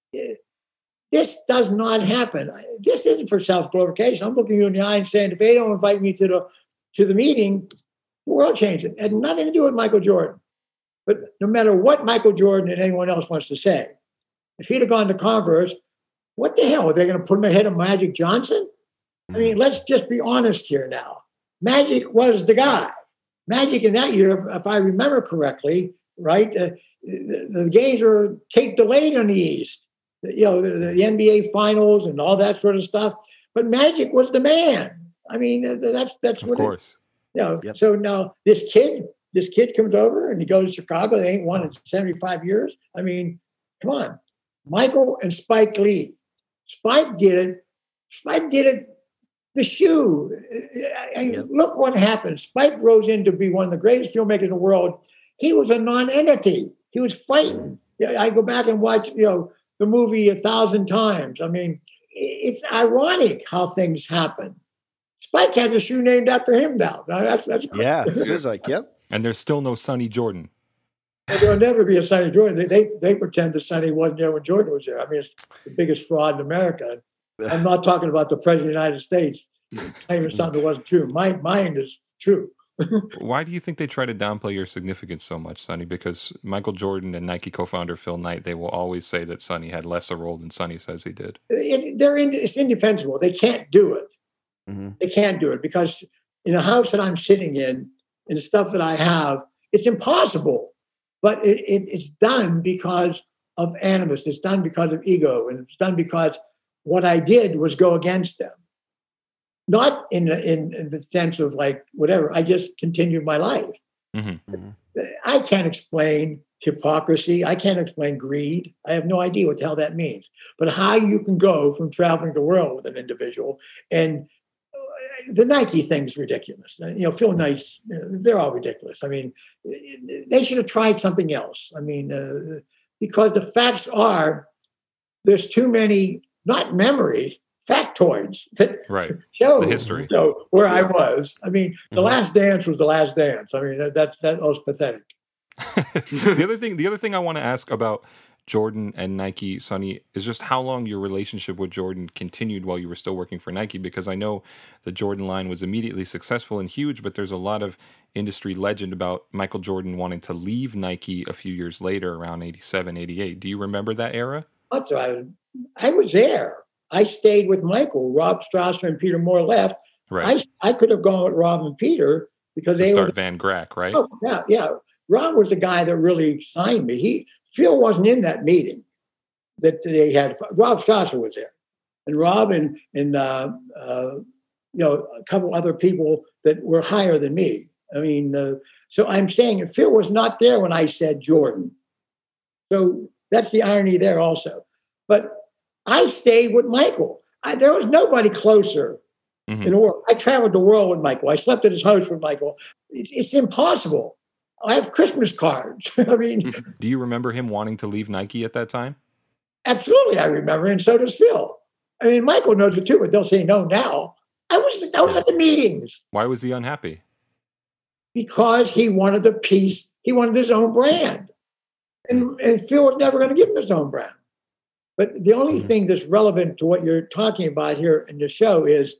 This does not happen. This isn't for self-glorification. I'm looking you in the eye and saying, if they don't invite me to the to the meeting, the world changes. It had nothing to do with Michael Jordan. But no matter what Michael Jordan and anyone else wants to say, if he'd have gone to Converse, what the hell? Are they going to put him ahead of Magic Johnson? I mean, let's just be honest here now. Magic was the guy. Magic in that year, if I remember correctly, right, uh, the, the games were tape delayed on the East. You know, the, the N B A finals and all that sort of stuff. But Magic was the man. I mean, that's that's Of what. course. It, you know, Yep. So now this kid, this kid comes over and he goes to Chicago. They ain't won in seventy-five years. I mean, come on, Michael and Spike Lee. Spike did it. Spike did it. The shoe. And Yep. look what happened. Spike rose in to be one of the greatest filmmakers in the world. He was a non-entity. He was fighting. Yeah, I go back and watch, you know, the movie a thousand times. I mean, it's ironic how things happen. Spike has a shoe named after him now. That's that's Yeah, it was like, yep. And there's still no Sonny Jordan. There'll never be a Sonny Jordan. They, they they pretend that Sonny wasn't there when Jordan was there. I mean, it's the biggest fraud in America. I'm not talking about the president of the United States claiming something that wasn't true. My mine is true. Why do you think they try to downplay your significance so much, Sonny? Because Michael Jordan and Nike co-founder Phil Knight, they will always say that Sonny had less a role than Sonny says he did. It, they're in, it's indefensible. They can't do it. Mm-hmm. They can't do it because in the house that I'm sitting in, and the stuff that I have, it's impossible. But it, it, it's done because of animus. It's done because of ego, and it's done because what I did was go against them. Not in the, in, in the sense of like whatever. I just continued my life. Mm-hmm. I can't explain hypocrisy. I can't explain greed. I have no idea what the hell that means. But how you can go from traveling the world with an individual, and the Nike thing's ridiculous. You know, Phil Knight's, they're all ridiculous. I mean, they should have tried something else. I mean, uh, because the facts are there's too many, not memories, factoids that right. show the history. So where I was. I mean, the Mhm. last dance was the last dance. I mean, that, that's that was pathetic. the other thing, the other thing I want to ask about Jordan and Nike, Sonny, is just how long your relationship with Jordan continued while you were still working for Nike. Because I know the Jordan line was immediately successful and huge, but there's a lot of industry legend about Michael Jordan wanting to leave Nike a few years later, around eighty-seven, eighty-eight. Do you remember that era? That's right. I was there. I stayed with Michael. Rob Strasser and Peter Moore left. Right. I I could have gone with Rob and Peter because To they start were. Van Grack, right? Oh, yeah, yeah. Rob was the guy that really signed me. He Phil wasn't in that meeting that they had. Rob Strasser was there, and Rob and and uh, uh, you know a couple other people that were higher than me. I mean, uh, so I'm saying Phil was not there when I said Jordan. So that's the irony there also. But I stayed with Michael. I, there was nobody closer Mhm. in the world. I traveled the world with Michael. I slept at his house with Michael. It's, it's impossible. I have Christmas cards. I mean, Do you remember him wanting to leave Nike at that time? absolutely, I remember, and so does Phil. I mean, Michael knows it too, but they'll say no now. I was I was at the meetings Why was he unhappy? because he wanted the piece. He wanted his own brand, and, and Phil was never going to give him his own brand. But the only thing that's relevant to what you're talking about here in the show is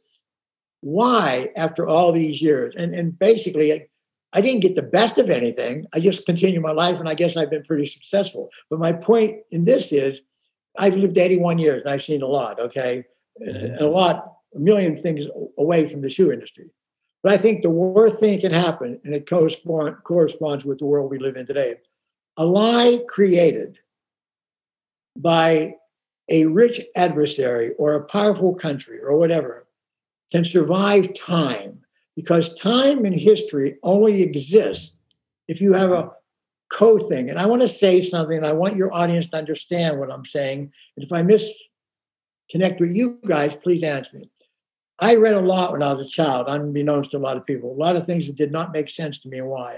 why, after all these years, and, and basically, I, I didn't get the best of anything. I just continued my life, and I guess I've been pretty successful. But my point in this is I've lived eighty-one years, and I've seen a lot, okay? And a lot, a million things away from the shoe industry. But I think the worst thing can happen, and it correspond, corresponds with the world we live in today, a lie created by a rich adversary or a powerful country or whatever can survive time, because time and history only exists if you have a co-thing. And I want to say something, and I want your audience to understand what I'm saying. And if I misconnect with you guys, please answer me. I read a lot when I was a child, unbeknownst to a lot of people, a lot of things that did not make sense to me and why.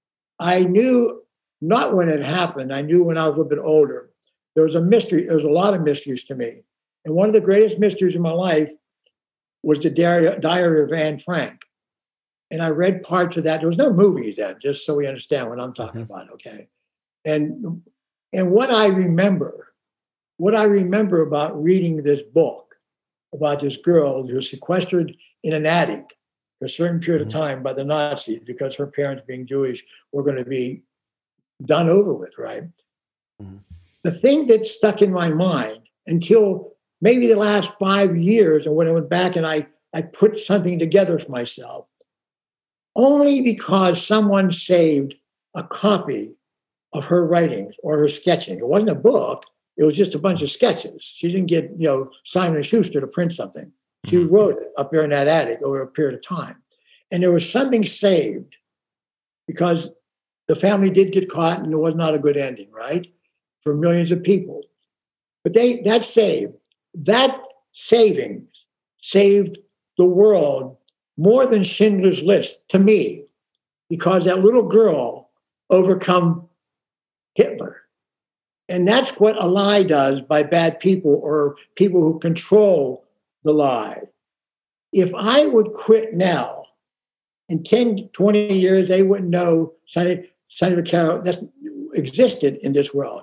I knew not when it happened, I knew when I was a little bit older. There was a mystery, there was a lot of mysteries to me. And one of the greatest mysteries in my life was the Diary, Diary of Anne Frank. And I read parts of that. There was no movies then, just so we understand what I'm talking mm-hmm. about, okay? And, and what I remember, what I remember about reading this book about this girl who was sequestered in an attic for a certain period mm-hmm. of time by the Nazis because her parents, being Jewish, were going to be done over with, right? Mm-hmm. The thing that stuck in my mind until maybe the last five years, and when I went back and I, I put something together for myself, only because someone saved a copy of her writings or her sketching. It wasn't a book. It was just a bunch of sketches. She didn't get, you know, Simon and Schuster to print something. She mm-hmm. wrote it up there in that attic over a period of time. And there was something saved because the family did get caught and it was not a good ending, right? For millions of people. But they that saved. That saving saved the world more than Schindler's List to me, because that little girl overcome Hitler. And that's what a lie does by bad people or people who control the lie. If I would quit now, in ten, twenty years, they wouldn't know Sonny, Sonny Vaccaro that existed in this world.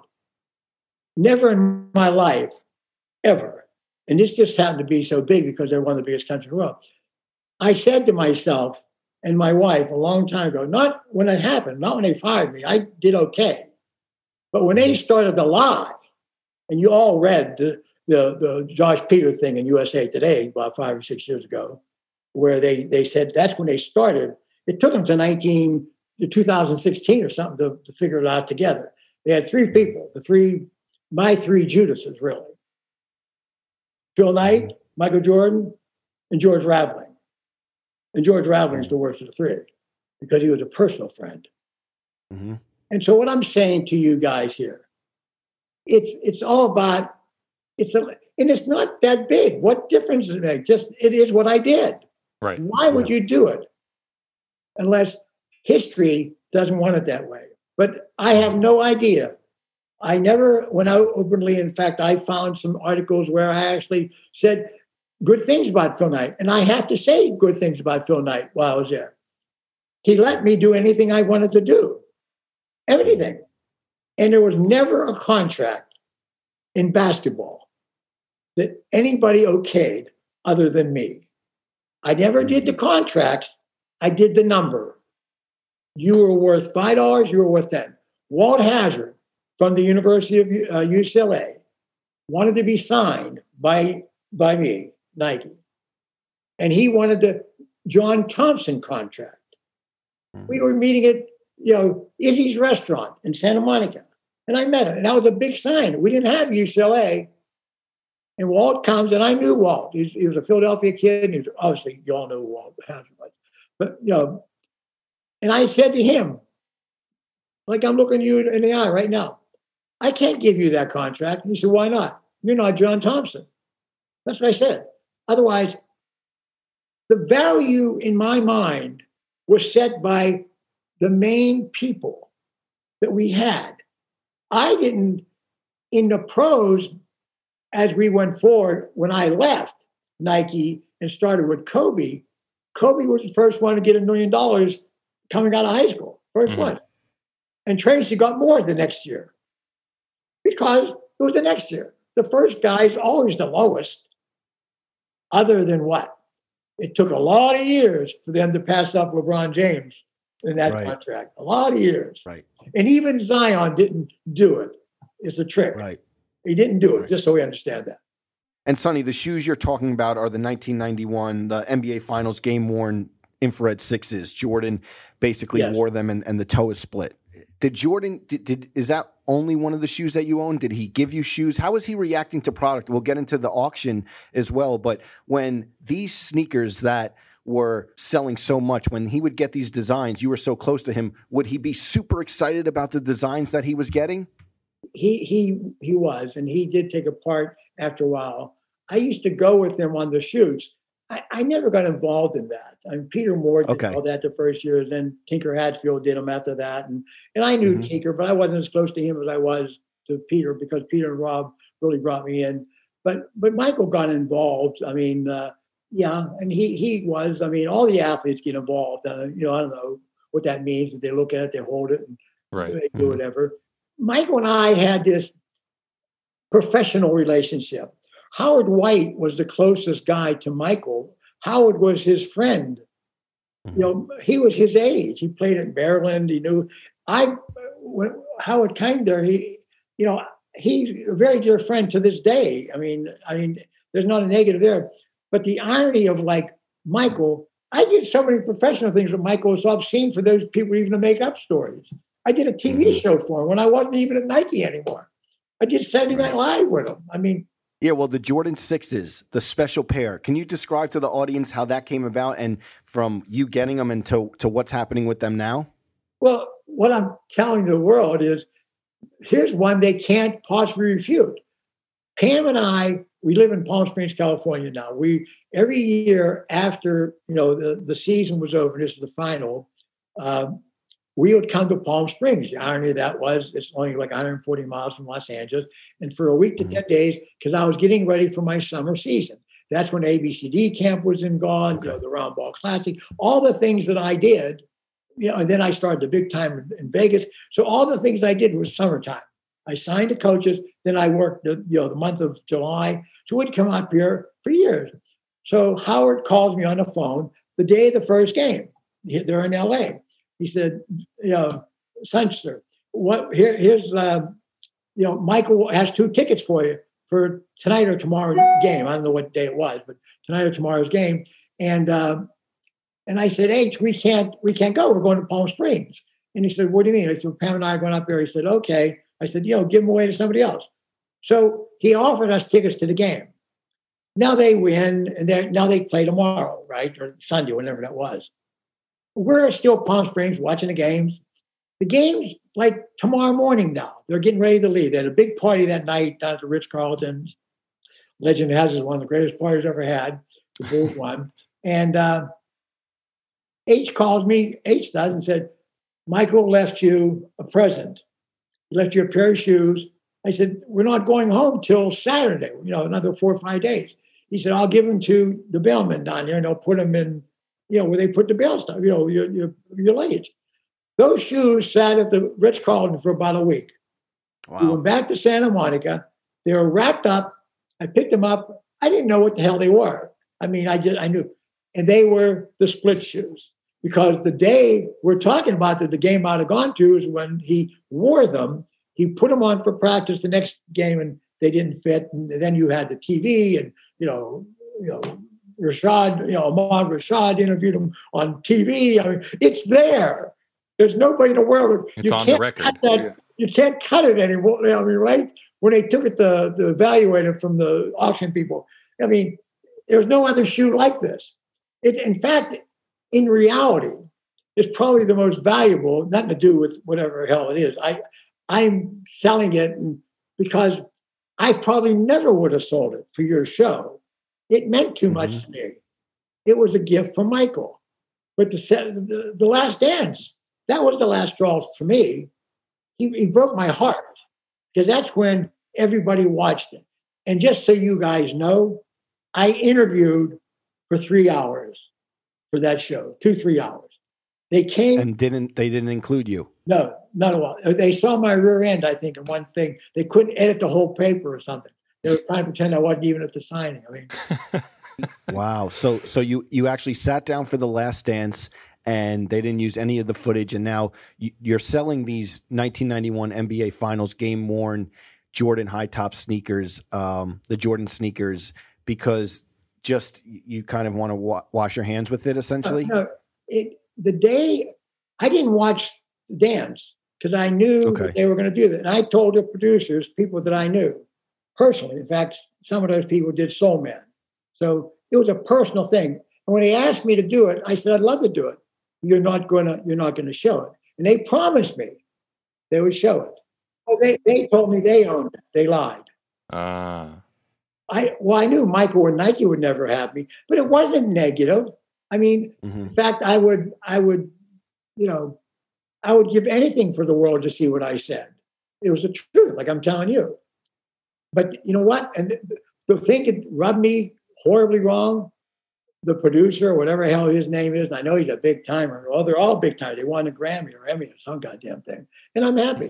Never in my life, ever. And this just happened to be so big because they're one of the biggest countries in the world. I said to myself and my wife a long time ago, not when it happened, not when they fired me, I did okay. But when they started the lie, and you all read the, the, the Josh Peter thing in U S A Today about five or six years ago, where they, they said that's when they started. It took them to nineteen, to two thousand sixteen or something to, to figure it out together. They had three people, the three, my three Judases, really. Phil Knight, Michael Jordan, and George Raveling. And George Raveling is the worst of the three because he was a personal friend. Mm-hmm. And so what I'm saying to you guys here, it's it's all about, it's a, and it's not that big. What difference does it make? Just, it is what I did. Right. Why would you do it? Unless history doesn't want it that way. But I have no idea. I never went out openly. In fact, I found some articles where I actually said good things about Phil Knight. And I had to say good things about Phil Knight while I was there. He let me do anything I wanted to do. Everything. And there was never a contract in basketball that anybody okayed other than me. I never did the contracts. I did the number. You were worth five dollars, you were worth ten. Walt Hazard from the University of uh, U C L A wanted to be signed by, by me, Nike. And he wanted the John Thompson contract. Mm-hmm. We were meeting at, you know, Izzy's restaurant in Santa Monica. And I met him. And that was a big sign. We didn't have U C L A. And Walt comes, and I knew Walt. He was, he was a Philadelphia kid. And he was, obviously, you all know who Walt Hazard was. But, you know, and I said to him, like I'm looking you in the eye right now, I can't give you that contract. And he said, why not? You're not John Thompson. That's what I said. Otherwise, the value in my mind was set by the main people that we had. I didn't, in the pros, as we went forward, when I left Nike and started with Kobe, Kobe was the first one to get a million dollars coming out of high school. First mm-hmm. one. And Tracy got more the next year because it was the next year. The first guy is always the lowest, other than what? It took a lot of years for them to pass up LeBron James in that right. contract. A lot of years. Right. And even Zion didn't do it. It's a trick. Right. He didn't do it, right. just so we understand that. And Sonny, the shoes you're talking about are the nineteen ninety-one, the N B A Finals game-worn infrared sixes. Jordan basically yes. wore them, and, and the toe is split. Did Jordan, did, did is that only one of the shoes that you own? Did he give you shoes? How was he reacting to product? We'll get into the auction as well. But when these sneakers that were selling so much, when he would get these designs, you were so close to him, would he be super excited about the designs that he was getting? He he he was, and he did take a part after a while. I used to go with him on the shoots. I, I never got involved in that. I mean, Peter Moore did okay. all that the first year, then Tinker Hatfield did them after that. And and I knew mm-hmm. Tinker, but I wasn't as close to him as I was to Peter because Peter and Rob really brought me in. But but Michael got involved. I mean, uh, yeah, and he he was. I mean, all the athletes get involved. Uh, you know, I don't know what that means. That they look at it, they hold it, and right. they do mm-hmm. whatever. Michael and I had this professional relationship. Howard White was the closest guy to Michael. Howard was his friend. Mm-hmm. You know, he was his age. He played at Maryland. He knew. I when Howard came there, he, you know, he's a very dear friend to this day. I mean, I mean, there's not a negative there. But the irony of like Michael, I did so many professional things with Michael, so I've seen for those people even to make up stories. I did a T V mm-hmm. show for him when I wasn't even at Nike anymore. I did Saturday Night Live with him. I mean, yeah, well, the Jordan sixes, the special pair. Can you describe to the audience how that came about and from you getting them and to, to what's happening with them now? Well, what I'm telling the world is here's one they can't possibly refute. Pam and I, we live in Palm Springs, California now. We every year after, you know, the, the season was over, this is the final, um, we would come to Palm Springs. The irony of that was it's only like one hundred forty miles from Los Angeles. And for a week to ten days, because I was getting ready for my summer season. That's when A B C D camp was in gone, okay. you know, the Round Ball Classic, all the things that I did, you know, and then I started the big time in, in Vegas. So all the things I did was summertime. I signed to coaches, then I worked the, you know, the month of July. So we'd come up here for years. So Howard calls me on the phone the day of the first game. They're in L A. He said, you know, Sunster, what here, here's, um, you know, Michael has two tickets for you for tonight or tomorrow's game. I don't know what day it was, but tonight or tomorrow's game. And um, and I said, H, we can't, we can't go. We're going to Palm Springs. And he said, what do you mean? I said, Pam and I are going up there. He said, okay. I said, you know, give them away to somebody else. So he offered us tickets to the game. Now they win, and they now they play tomorrow, right? Or Sunday, whenever that was. We're still Palm Springs watching the games. The game's like tomorrow morning now. They're getting ready to leave. They had a big party that night down at the Ritz-Carlton. Legend has it, one of the greatest parties ever had. The Bulls won. And uh, H calls me, H does, and said, Michael left you a present. He left you a pair of shoes. I said, we're not going home till Saturday, you know, another four or five days. He said, I'll give them to the bailman down there, and they'll put them in, you know, where they put the bail stuff, you know, your, your, your luggage. Those shoes sat at the Ritz-Carlton for about a week. Wow. We went back to Santa Monica. They were wrapped up. I picked them up. I didn't know what the hell they were. I mean, I just, I knew. And they were the split shoes. Because the day we're talking about that the game might have gone to is when he wore them. He put them on for practice the next game, and they didn't fit. And then you had the T V, and you know, you know, Rashad, you know, Ahmad Rashad interviewed him on T V. I mean, it's there. There's nobody in the world. It's you on can't the record. Cut that, Yeah. You can't cut it anymore. I mean, right? When they took it to, to evaluate it from the auction people, I mean, there's no other shoe like this. It, in fact, in reality, it's probably the most valuable, nothing to do with whatever hell it is. I, I'm selling it because I probably never would have sold it for your show. It meant too mm-hmm. much to me. It was a gift from Michael. But the, the, the Last Dance, that was the last straw for me. He, he broke my heart because that's when everybody watched it. And just so you guys know, I interviewed for three hours for that show, two, three hours. They came and didn't they didn't include you? No, not at all. They saw my rear end, I think, in one thing. They couldn't edit the whole paper or something. They were trying to pretend I wasn't even at the signing. I mean, wow. So so you you actually sat down for the Last Dance, and they didn't use any of the footage, and now you're selling these nineteen ninety-one N B A Finals game worn Jordan high top sneakers, um, the Jordan sneakers, because just you kind of want to wa- wash your hands with it, essentially. Uh, no, it. The day I didn't watch the dance because I knew okay. that they were going to do that. And I told the producers, people that I knew personally. In fact, some of those people did Soul Man. So it was a personal thing. And when they asked me to do it, I said, I'd love to do it. You're not going to, you're not going to show it. And they promised me they would show it. Well, they, they told me they owned it. They lied. Ah. I, well, I knew Michael or Nike would never have me, but it wasn't negative. I mean, mm-hmm. in fact, I would, I would, you know, I would give anything for the world to see what I said. It was the truth, like I'm telling you. But you know what? And the, the thing that rubbed me horribly wrong, the producer, or whatever the hell his name is, and I know he's a big timer. Well, they're all big time. They won a Grammy or Emmy or some goddamn thing. And I'm happy.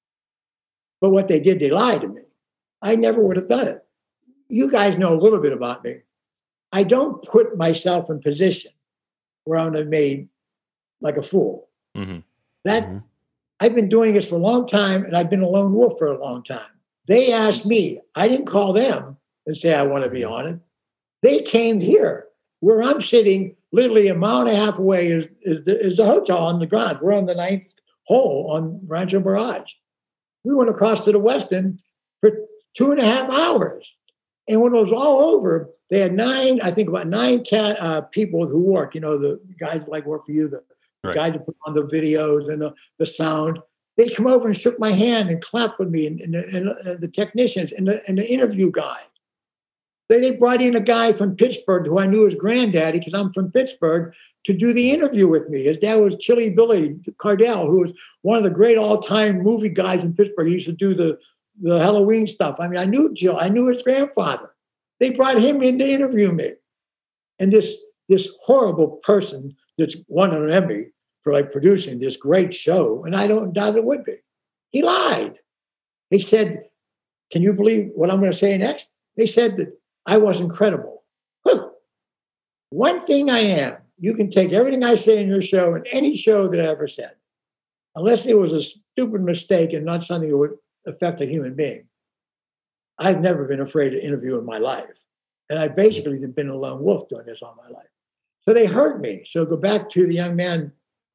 But what they did, they lied to me. I never would have done it. You guys know a little bit about me. I don't put myself in position where I'm made like a fool. Mm-hmm. That mm-hmm. I've been doing this for a long time, and I've been a lone wolf for a long time. They asked me. I didn't call them and say I want to be on it. They came here where I'm sitting, literally a mile and a half away is, is, the, is the hotel on the ground. We're on the ninth hole on Rancho Barrage. We went across to the Westin for two and a half hours. And when it was all over, they had nine, I think about nine cat, uh, people who work, you know, the guys like work for you, the right. guys who put on the videos and the, the sound. They come over and shook my hand and clapped with me, and, and, and uh, the technicians and the, and the interview guy. They, they brought in a guy from Pittsburgh who I knew his granddaddy, because I'm from Pittsburgh, to do the interview with me. His dad was Chili Billy Cardell, who was one of the great all-time movie guys in Pittsburgh. He used to do the, the Halloween stuff. I mean, I knew Jill. I knew his grandfather. They brought him in to interview me. And this, this horrible person that's won an Emmy for like producing this great show, and I don't doubt it would be. He lied. He said, can you believe what I'm going to say next? They said that I wasn't credible. Whew. One thing I am, you can take everything I say in your show and any show that I ever said, unless it was a stupid mistake and not something that would affect a human being. I've never been afraid to interview in my life. And I've basically been a lone wolf doing this all my life. So they heard me. So go back to the young man.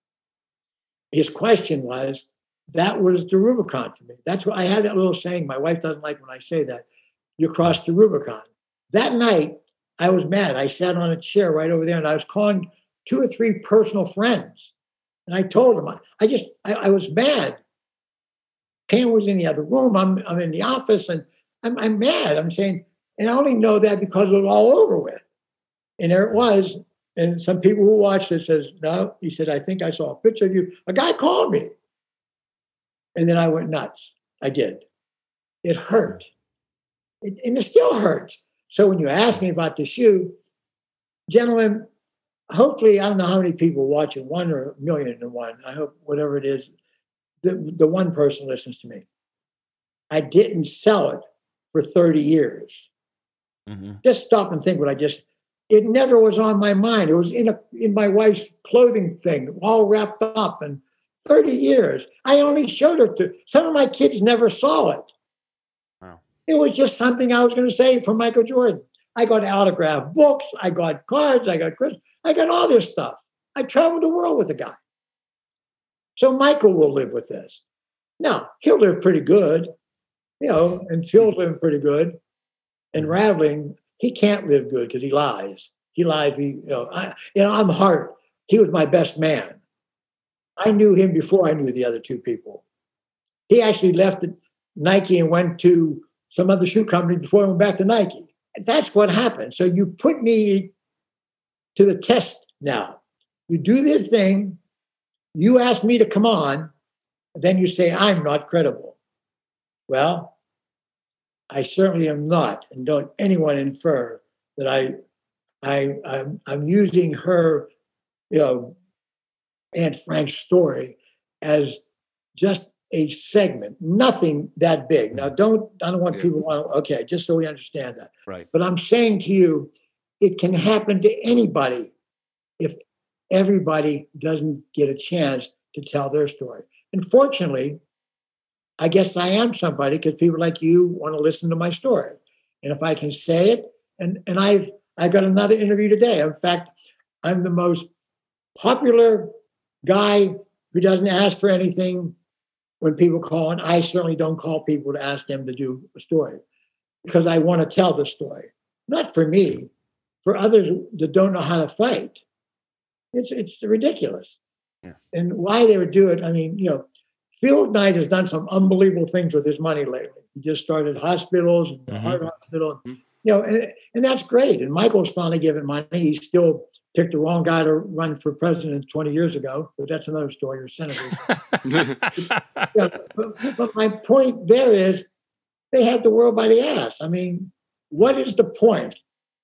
His question was, that was the Rubicon for me. That's what I had that little saying. My wife doesn't like when I say that. You crossed the Rubicon. That night, I was mad. I sat on a chair right over there, and I was calling two or three personal friends And I told him, I, I just, I, I was mad. Pam was in the other room. I'm, I'm in the office and I'm, I'm mad. I'm saying, and I only know that because it was all over with. And there it was. And some people who watched it says, no, he said, I think I saw a picture of you. A guy called me. And then I went nuts. I did. It hurt. It, and it still hurts. So when you ask me about the shoe, gentlemen, hopefully, I don't know how many people watch it, one or a million and one. I hope whatever it is, the, the one person listens to me. I didn't sell it for thirty years. Mm-hmm. Just stop and think what I just, it never was on my mind. It was in a in my wife's clothing thing, all wrapped up. And thirty years, I only showed it to, some of my kids never saw it. Wow. It was just something I was going to say for Michael Jordan. I got autographed books, I got cards, I got Chris, I got all this stuff. I traveled the world with the guy. So Michael will live with this. Now, he'll live pretty good, you know, and Phil's living pretty good. And Raveling, he can't live good because he lies. He lies. He, you know, I, you know, I'm Hart. He was my best man. I knew him before I knew the other two people. He actually left Nike and went to some other shoe company before he went back to Nike. That's what happened. So you put me to the test now. You do this thing, you ask me to come on, and then you say, I'm not credible. Well, I certainly am not, and don't anyone infer that I, I, I'm, I'm using her, you know, Aunt Frank's story as just a segment, nothing that big. Now, don't, I don't want yeah. people to want to, okay, just so we understand that. Right. But I'm saying to you, it can happen to anybody if everybody doesn't get a chance to tell their story. And fortunately, I guess I am somebody because people like you want to listen to my story. And if I can say it, and, and I've, I got another interview today. In fact, I'm the most popular guy who doesn't ask for anything when people call, and I certainly don't call people to ask them to do a story because I want to tell the story. Not for me, for others that don't know how to fight. It's it's ridiculous. Yeah. And why they would do it, I mean, you know, Phil Knight has done some unbelievable things with his money lately. He just started hospitals, and the mm-hmm. heart hospital, mm-hmm. you know, and, and that's great. And Michael's finally given money. He still picked the wrong guy to run for president twenty years ago, but that's another story, or senators. yeah, but, but my point there is they have the world by the ass. I mean, what is the point?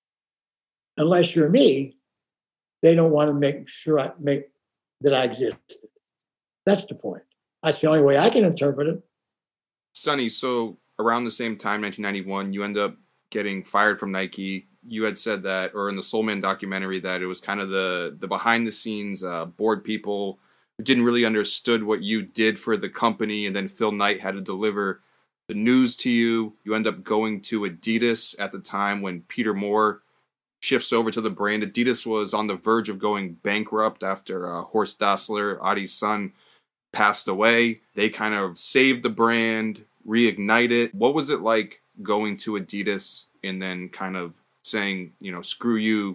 Unless you're me, they don't want to make sure I make that I existed. That's the point. That's the only way I can interpret it. Sonny, so around the same time, nineteen ninety-one, you end up getting fired from Nike. You had said that, or in the Soul Man documentary, that it was kind of the the behind the scenes uh, board people who didn't really understood what you did for the company, and then Phil Knight had to deliver the news to you. You end up going to Adidas at the time when Peter Moore shifts over to the brand. Adidas was on the verge of going bankrupt after uh, Horst Dassler, Adi's son, passed away. They kind of saved the brand, reignited it. What was it like going to Adidas and then kind of saying, you know, screw you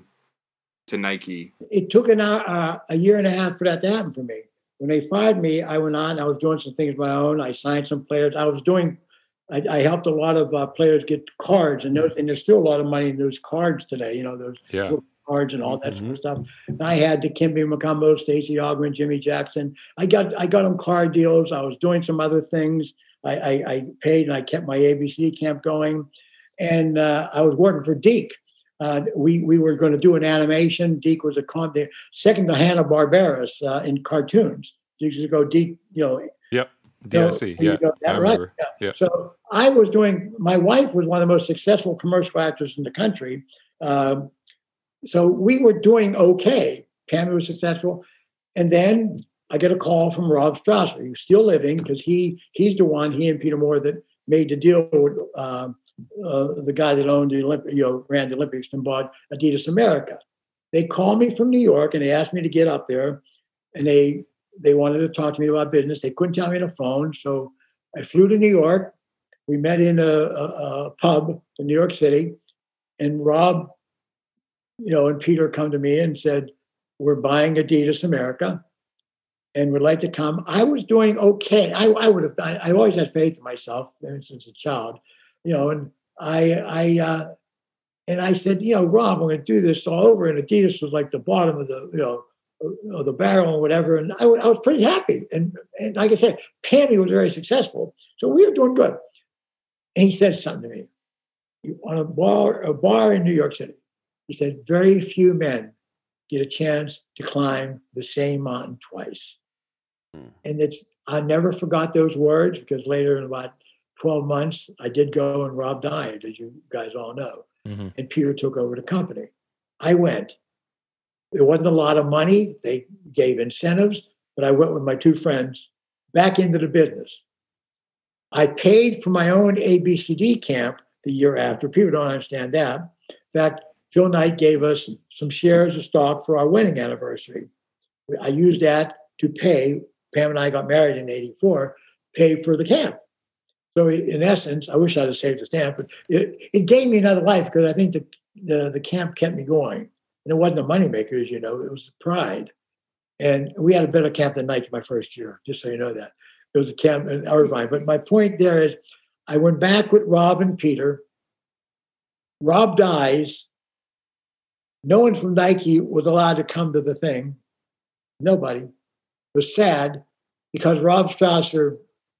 to Nike? It took an, uh, a year and a half for that to happen for me. When they fired me, I went on. I was doing some things of my own. I signed some players. I was doing, I, I helped a lot of uh, players get cards, and, those, and there's still a lot of money in those cards today, you know, those yeah. cards and all that mm-hmm. sort of stuff. And I had Dikembe Mutombo, Stacey Ogren, Jimmy Jackson. I got I got them card deals. I was doing some other things. I, I, I paid, and I kept my A B C camp going. And uh, I was working for Deke. Uh, we we were going to do an animation. Deke was a con- the second to Hanna-Barbera's uh, in cartoons. You used to go Deke, you know. Yep. D L C, so, yeah. Go, that, I right? remember. Yeah. Yeah. So I was doing, my wife was one of the most successful commercial actors in the country. Um, so we were doing okay. Pam was successful. And then I get a call from Rob Strasser, who's still living, because he he's the one, he and Peter Moore, that made the deal with uh, uh, the guy that owned the Olympic, you know, ran the Olympics and bought Adidas America. They called me from New York and they asked me to get up there, and they they wanted to talk to me about business. They couldn't tell me on the phone, so I flew to New York. We met in a, a, a pub in New York City, and Rob, you know, and Peter come to me and said, "We're buying Adidas America, and would like to come. I was doing okay. I, I would have done. I always had faith in myself since a child, you know. And I, I, uh, and I said, you know, Rob, we're going to do this all over. And Adidas was like the bottom of the, you know, of the barrel or whatever. And I, w- I was pretty happy. And and like I said, Pammy was very successful, so we were doing good. And he said something to me on a bar, a bar in New York City. He said, "Very few men get a chance to climb the same mountain twice." Hmm. And it's, I never forgot those words, because later in about twelve months, I did go and Rob died, as you guys all know. Mm-hmm. And Peter took over the company. I went. There wasn't a lot of money. They gave incentives, but I went with my two friends back into the business. I paid for my own A B C D camp the year after. People don't understand that. In fact, Phil Knight gave us some shares of stock for our wedding anniversary. I used that to pay. Pam and I got married in eighty-four, paid for the camp. So in essence, I wish I'd have saved the stamp, but it, it gave me another life, because I think the, the, the camp kept me going. And it wasn't a moneymaker, as you know, it was pride. And we had a better camp than Nike my first year, just so you know that. It was a camp in Irvine. But my point there is, I went back with Rob and Peter. Rob dies. No one from Nike was allowed to come to the thing. Nobody. It was sad, because Rob Strasser,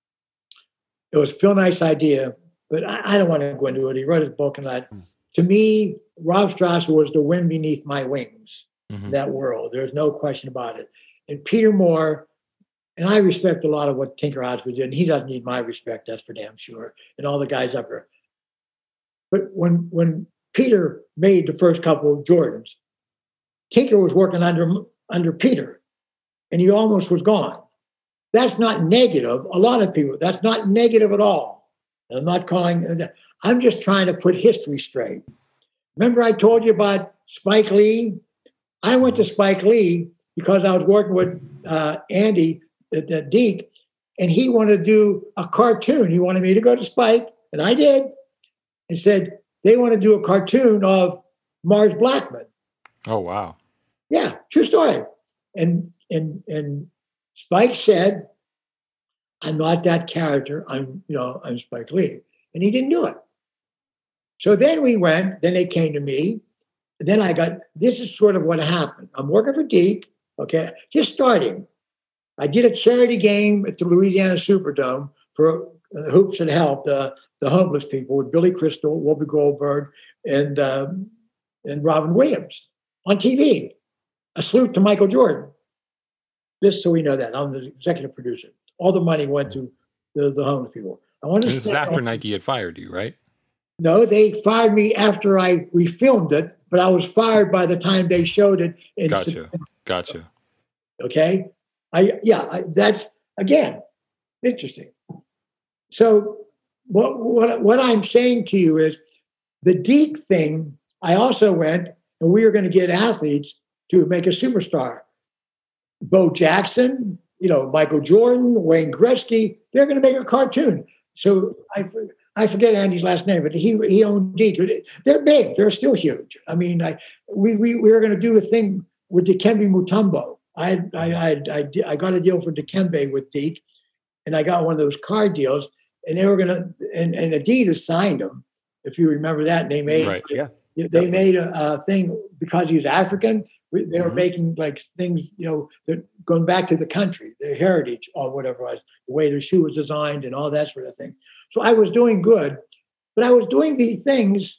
it was Phil Knight's idea, but I, I don't want to go into it. He wrote his book and that. To me, Rob Strasser was the wind beneath my wings, mm-hmm. in that world. There's no question about it. And Peter Moore, and I respect a lot of what Tinker Hatfield did, and he doesn't need my respect, that's for damn sure, and all the guys up there. But when when Peter made the first couple of Jordans, Tinker was working under under Peter, and he almost was gone. That's not negative. A lot of people, that's not negative at all. And I'm not calling, I'm just trying to put history straight. Remember I told you about Spike Lee? I went to Spike Lee because I was working with uh, Andy, the, the Deke, and he wanted to do a cartoon. He wanted me to go to Spike, and I did, and said, they want to do a cartoon of Mars Blackman. Oh, wow. Yeah, true story. And and and Spike said, I'm not that character. I'm, you know, I'm Spike Lee. And he didn't do it. So then we went, then they came to me. Then I got, this is sort of what happened. I'm working for Deke, okay, just starting. I did a charity game at the Louisiana Superdome for uh, Hoops and Help, the, the homeless people, with Billy Crystal, Whoopi Goldberg, and, um, and Robin Williams on T V. A salute to Michael Jordan. Just so we know that. I'm the executive producer. All the money went to the, the homeless people. I want to. This is after Nike had fired you, right? No, they fired me after I we filmed it, but I was fired by the time they showed it. In gotcha, September. Gotcha. Okay, I yeah, I, that's again interesting. So what what what I'm saying to you is the Deke thing. I also went, and we were going to get athletes to make a superstar. Bo Jackson, you know, Michael Jordan, Wayne Gretzky, they're going to make a cartoon. So I, I forget Andy's last name, but he he owned Deke. They're big. They're still huge. I mean, I we we, we were going to do a thing with Dikembe Mutombo. I I, I I I got a deal for Dikembe with Deke, and I got one of those card deals, and they were going to and, and Adidas signed him, if you remember that. And they made right. yeah. They Definitely. made a, a thing because he was African. They were Mm-hmm. making like things, you know, that going back to the country, their heritage or whatever it was, the way the shoe was designed and all that sort of thing. So I was doing good, but I was doing these things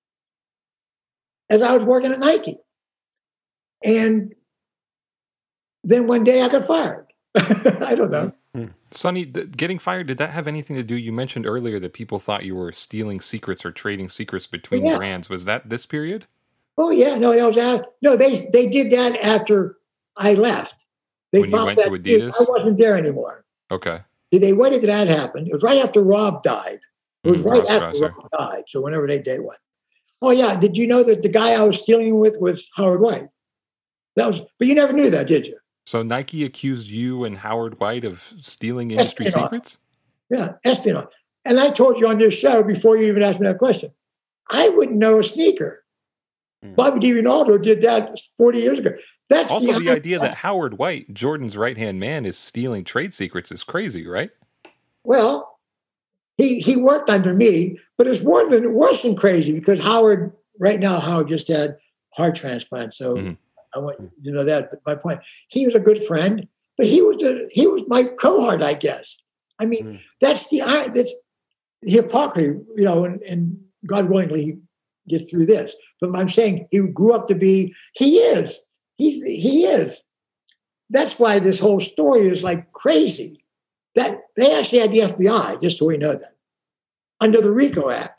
as I was working at Nike. And then one day I got fired. I don't know. Sonny, th- getting fired, did that have anything to do? You mentioned earlier that people thought you were stealing secrets or trading secrets between Yeah. brands. Was that this period? Oh yeah, no, that was after, no. They they did that after I left. They When you found went that to Adidas? I wasn't there anymore. Okay. Did they? When did that happen? It was right after Rob died. It was Mm, right Rob after Strasser. Rob died. So whenever they did one. Oh yeah, did you know that the guy I was stealing with was Howard White? That was, but you never knew that, did you? So Nike accused you and Howard White of stealing industry Espionage. secrets? Yeah, espionage. And I told you on this show before you even asked me that question, I wouldn't know a sneaker. Bobby DiRinaldo did that forty years ago. That's also the, the idea that Howard White, Jordan's right-hand man, is stealing trade secrets is crazy, right? Well, he he worked under me, but it's more than worse than crazy because Howard, right now, Howard just had heart transplant. So mm-hmm. I want you to know that. But my point, he was a good friend, but he was a, he was my cohort, I guess. I mean, mm-hmm. that's the that's the hypocrisy, you know, and, and God willingly get through this. But I'm saying he grew up to be, he is, he's, he is. That's why this whole story is like crazy. That they actually had the F B I, just so we know that, under the RICO Act.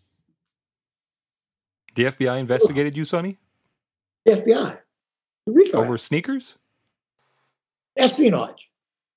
The F B I investigated you, Sonny? The F B I. The RICO Over Act. sneakers? Espionage.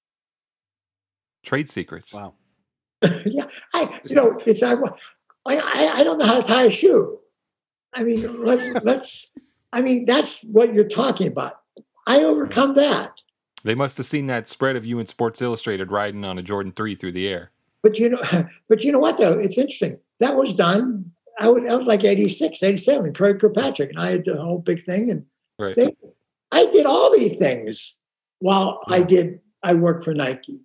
Trade secrets. Wow. yeah. I, you know, it's, I, I, I don't know how to tie a shoe. I mean, let's, let's, I mean, that's what you're talking about. I overcome that. They must have seen that spread of you in Sports Illustrated riding on a Jordan three through the air. But you know, but you know what though? It's interesting. That was done. I would, I was like eighty-six, eighty-seven, Craig Kirkpatrick, and I had the whole big thing. And right. they, I did all these things while yeah. I did, I worked for Nike.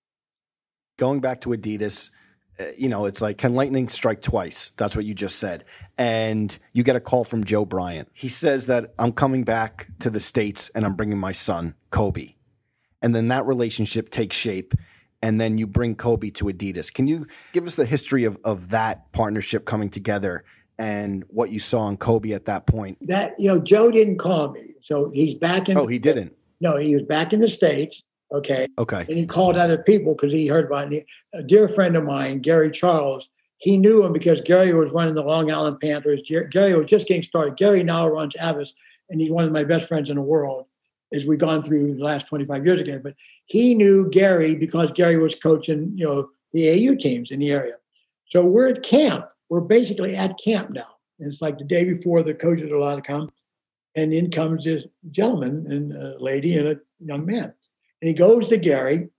Going back to Adidas, uh, you know, it's like, can lightning strike twice? That's what you just said. And you get a call from Joe Bryant. He says that I'm coming back to the States and I'm bringing my son, Kobe. And then that relationship takes shape. And then you bring Kobe to Adidas. Can you give us the history of, of that partnership coming together and what you saw in Kobe at that point? That, you know, Joe didn't call me. So he's back in. Oh, he didn't? No, he was back in the States. Okay. Okay. And he called other people because he heard about it. A dear friend of mine, Gary Charles, he knew him because Gary was running the Long Island Panthers. Gary was just getting started. Gary now runs Avis, and he's one of my best friends in the world as we've gone through the last twenty-five years ago. But he knew Gary because Gary was coaching, you know, the A U teams in the area. So we're at camp. We're basically at camp now. And it's like the day before the coaches are allowed to come. And in comes this gentleman and a lady and a young man. And he goes to Gary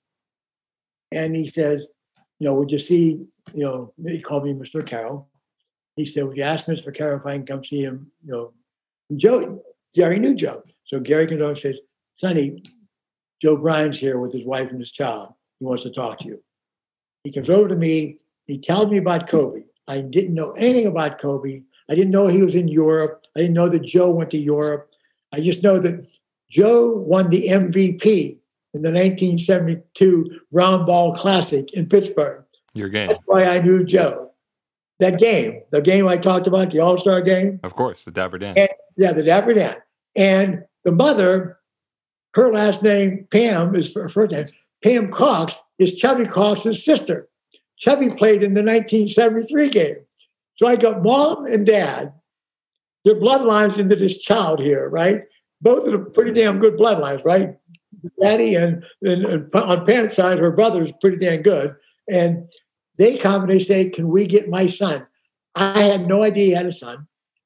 and he says, you know, would you see, you know, he called me Mister Carroll. He said, would you ask Mister Carroll if I can come see him? You know, and Joe, Gary knew Joe. So Gary comes over and says, Sonny, Joe Bryant's here with his wife and his child. He wants to talk to you. He comes over to me. He tells me about Kobe. I didn't know anything about Kobe. I didn't know he was in Europe. I didn't know that Joe went to Europe. I just know that Joe won the M V P in the nineteen seventy-two Round Ball Classic in Pittsburgh. Your game. That's why I knew Joe. That game, the game I talked about, the All-Star game. Of course, the Dapper Dan. And, yeah, the Dapper Dan. And the mother, her last name, Pam, is her first name. Pam Cox is Chubby Cox's sister. Chubby played in the nineteen seventy-three game. So I got mom and dad. Their bloodlines into this child here, right? Both of them pretty damn good bloodlines, right? Daddy and, and, and on Pam's side, her brother's pretty damn good. And they come and they say, can we get my son? I had no idea he had a son.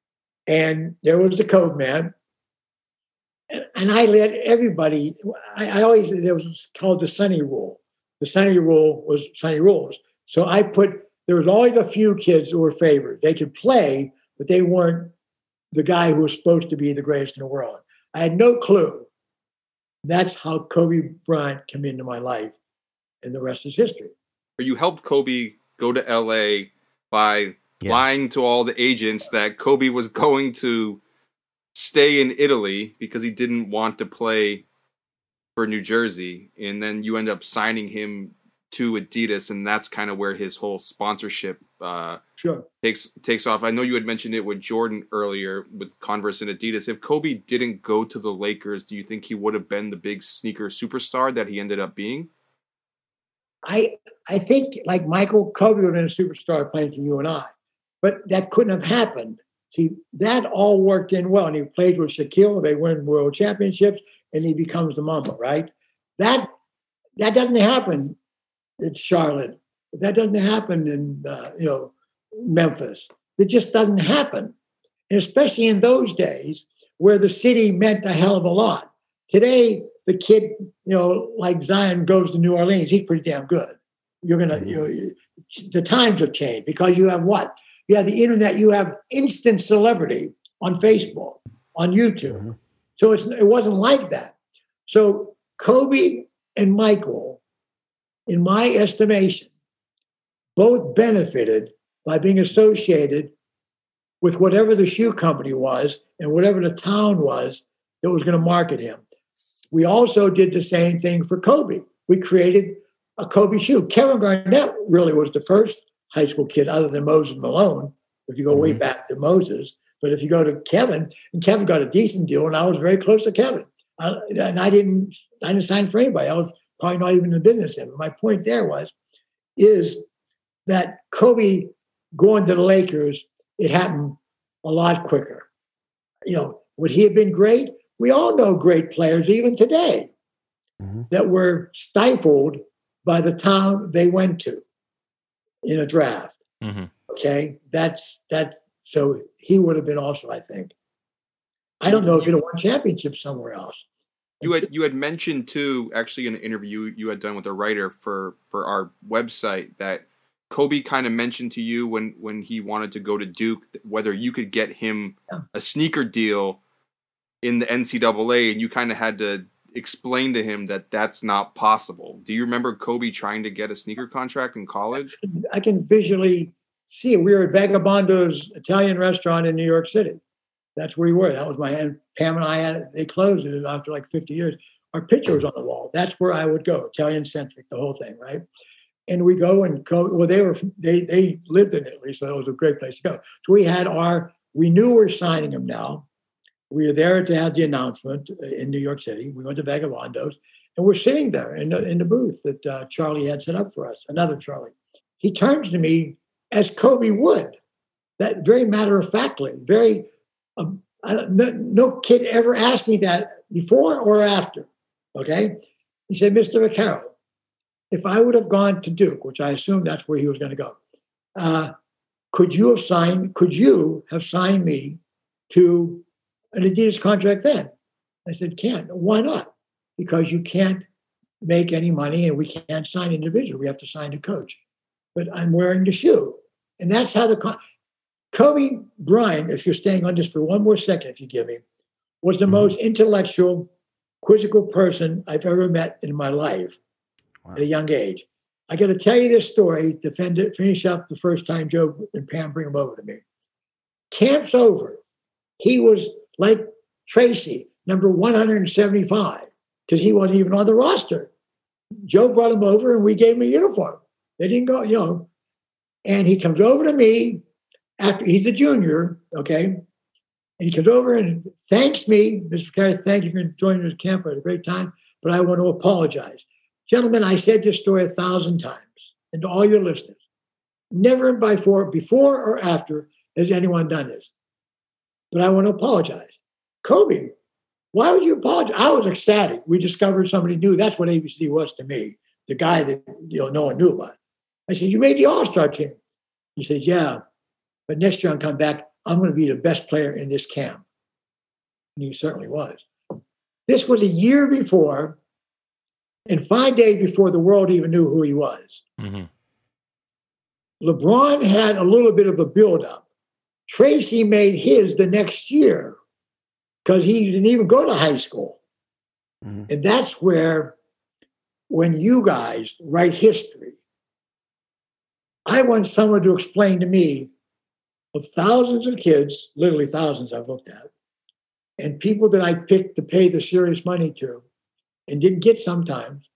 And there was the code man. And, and I let everybody, I, I always, there was called the Sonny rule. The Sonny rule was Sonny rules. So I put, there was always a few kids who were favored. They could play, but they weren't the guy who was supposed to be the greatest in the world. I had no clue. That's how Kobe Bryant came into my life, and the rest is history. You helped Kobe go to L A by yeah. lying to all the agents that Kobe was going to stay in Italy because he didn't want to play for New Jersey. And then you end up signing him to Adidas, and that's kind of where his whole sponsorship uh, sure. takes takes off. I know you had mentioned it with Jordan earlier with Converse and Adidas. If Kobe didn't go to the Lakers, do you think he would have been the big sneaker superstar that he ended up being? I I think like Michael, Kobe would have been a superstar playing for you and I, but that couldn't have happened. See, that all worked in well, and he played with Shaquille. They win world championships, and he becomes the Mamba, right? That that doesn't happen in Charlotte. That doesn't happen in uh, you know Memphis. It just doesn't happen, and especially in those days where the city meant a hell of a lot. Today, the kid, you know, like Zion goes to New Orleans, he's pretty damn good. You're gonna, you know, the times have changed because you have what? You have the internet. You have instant celebrity on Facebook, on YouTube. So it's, it wasn't like that. So Kobe and Michael, in my estimation, both benefited by being associated with whatever the shoe company was and whatever the town was that was going to market him. We also did the same thing for Kobe. We created a Kobe shoe. Kevin Garnett really was the first high school kid other than Moses Malone, if you go way back to Moses. But if you go to Kevin, and Kevin got a decent deal, and I was very close to Kevin. I, and I didn't, I didn't sign for anybody. I was probably not even in the business then. My point there was, is that Kobe going to the Lakers, it happened a lot quicker. You know, would he have been great? We all know great players, even today, mm-hmm. that were stifled by the town they went to in a draft. Mm-hmm. Okay, that's that. So he would have been also, I think. I don't know if he'd have won championships somewhere else. You had you had mentioned too, actually, in an interview you had done with a writer for for our website, that Kobe kind of mentioned to you when when he wanted to go to Duke whether you could get him yeah. a sneaker deal in the N C double A, and you kind of had to explain to him that that's not possible. Do you remember Kobe trying to get a sneaker contract in college? I can visually see it. We were at Vagabondo's Italian restaurant in New York City. That's where we were. That was my hand. Pam and I had it. They closed it after like fifty years. Our picture was on the wall. That's where I would go. Italian centric, the whole thing, right? And we go and Kobe, well, they were they they lived in Italy, so it was a great place to go. So we had our, we knew we were signing him now. We were there to have the announcement in New York City. We went to Vagabondo's, and we're sitting there in the, in the booth that uh, Charlie had set up for us, another Charlie. He turns to me as Kobe would, that very matter-of-factly, very, um, I, no, no kid ever asked me that before or after, okay? He said, Mister Vaccaro, if I would have gone to Duke, which I assumed that's where he was going to go, uh, could you have signed, could you have signed me to an Adidas contract then? I said, can't. Why not? Because you can't make any money and we can't sign individual. We have to sign the coach. But I'm wearing the shoe. And that's how the con- Kobe Bryant, if you're staying on this for one more second, if you give me, was the most intellectual, quizzical person I've ever met in my life wow. at a young age. I got to tell you this story to fend it, finish up the first time Joe and Pam bring him over to me. Camp's over. He was like Tracy, number one hundred seventy-five, because he wasn't even on the roster. Joe brought him over and we gave him a uniform. They didn't go, you know. And he comes over to me after he's a junior, okay? And he comes over and thanks me, Mister Carey, thank you for joining the camp. I had a great time, but I want to apologize. Gentlemen, I said this story a thousand times, and to all your listeners, never before, before or after has anyone done this. But I want to apologize. Kobe, why would you apologize? I was ecstatic. We discovered somebody new. That's what A B C D was to me, the guy that you know no one knew about. I said, you made the All-Star team. He said, yeah, but next year I'm coming back. I'm going to be the best player in this camp. And he certainly was. This was a year before, and five days before the world even knew who he was. Mm-hmm. LeBron had a little bit of a buildup. Tracy made his the next year because he didn't even go to high school. Mm-hmm. And that's where, when you guys write history, I want someone to explain to me of thousands of kids, literally thousands I've looked at, and people that I picked to pay the serious money to and didn't get sometimes.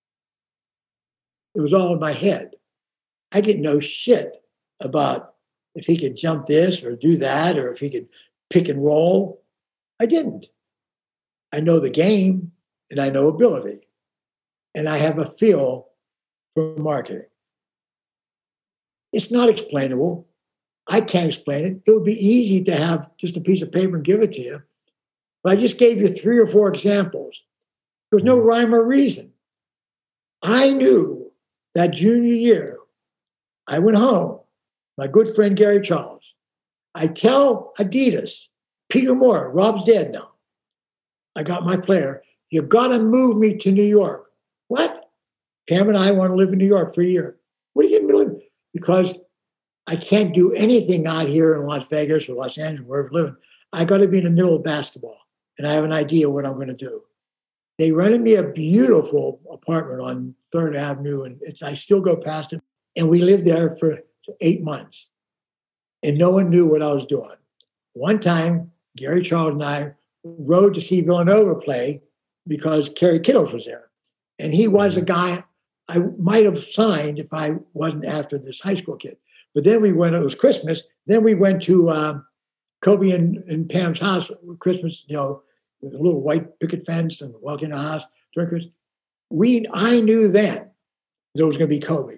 It was all in my head. I didn't know shit about if he could jump this or do that or if he could pick and roll. I didn't. I know the game and I know ability. And I have a feel for marketing. It's not explainable. I can't explain it. It would be easy to have just a piece of paper and give it to you. But I just gave you three or four examples. There was no rhyme or reason. I knew that junior year, I went home, my good friend Gary Charles. I tell Adidas, Peter Moore, Rob's dead now. I got my player. You've got to move me to New York. What? Pam and I want to live in New York for a year. What do you get me to live? Because I can't do anything out here in Las Vegas or Los Angeles, wherever I'm living. I got to be in the middle of basketball. and I have an idea what I'm going to do. They rented me a beautiful apartment on Third Avenue, and it's, I still go past it. And we lived there for eight months, and no one knew what I was doing. One time, Gary Charles and I rode to see Villanova play because Kerry Kittles was there. And he was a guy I might have signed if I wasn't after this high school kid. But then we went, it was Christmas. Then we went to um, Kobe and, and Pam's house for Christmas, you know, with a little white picket fence and walk in the house during Christmas. We, I knew then that it was going to be Kobe.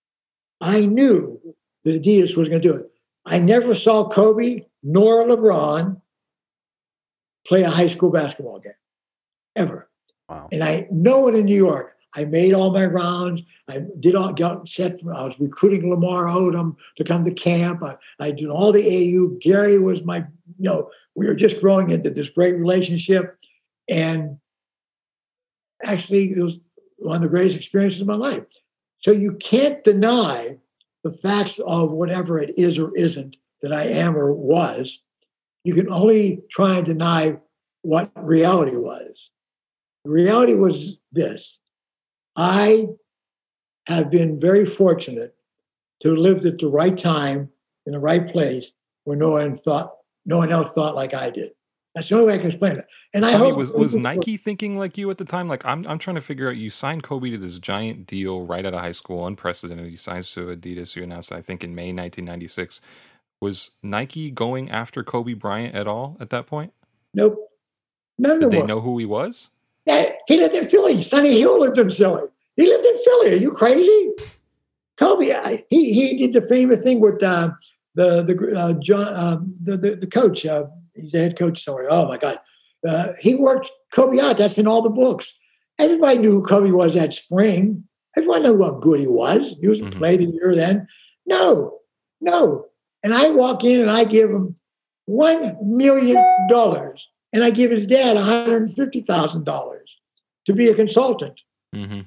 I knew that Adidas was going to do it. I never saw Kobe nor LeBron play a high school basketball game, ever. Wow. And I, no one in New York. I made all my rounds. I did all got set. I was recruiting Lamar Odom to come to camp. I, I did all the A U. Gary was my, you know, we were just growing into this great relationship. And actually, it was one of the greatest experiences of my life. So you can't deny the facts of whatever it is or isn't that I am or was. You can only try and deny what reality was. The reality was this. I have been very fortunate to have lived at the right time in the right place where no one thought, no one else thought like I did. That's the only way I can explain it. And I hope was was Nike thinking like you at the time? Like I'm I'm trying to figure out. You signed Kobe to this giant deal right out of high school, unprecedented. He signs to Adidas. You announced, I think, in May nineteen ninety-six. Was Nike going after Kobe Bryant at all at that point? Nope. None of Did them they were. know who he was? Yeah, he lived in Philly. Sonny Hill lived in Philly. He lived in Philly. Are you crazy? Kobe, I, he he did the famous thing with uh, the the uh, John uh, the, the the coach. Uh, he's the head coach. Sorry. Oh my God. Uh, he worked Kobe out. That's in all the books. Everybody knew who Kobe was that spring. Everyone knew how good he was. He was a mm-hmm. play of the year then. No, no. And I walk in and I give him one million dollars, and I give his dad one hundred fifty thousand dollars to be a consultant. Mm-hmm.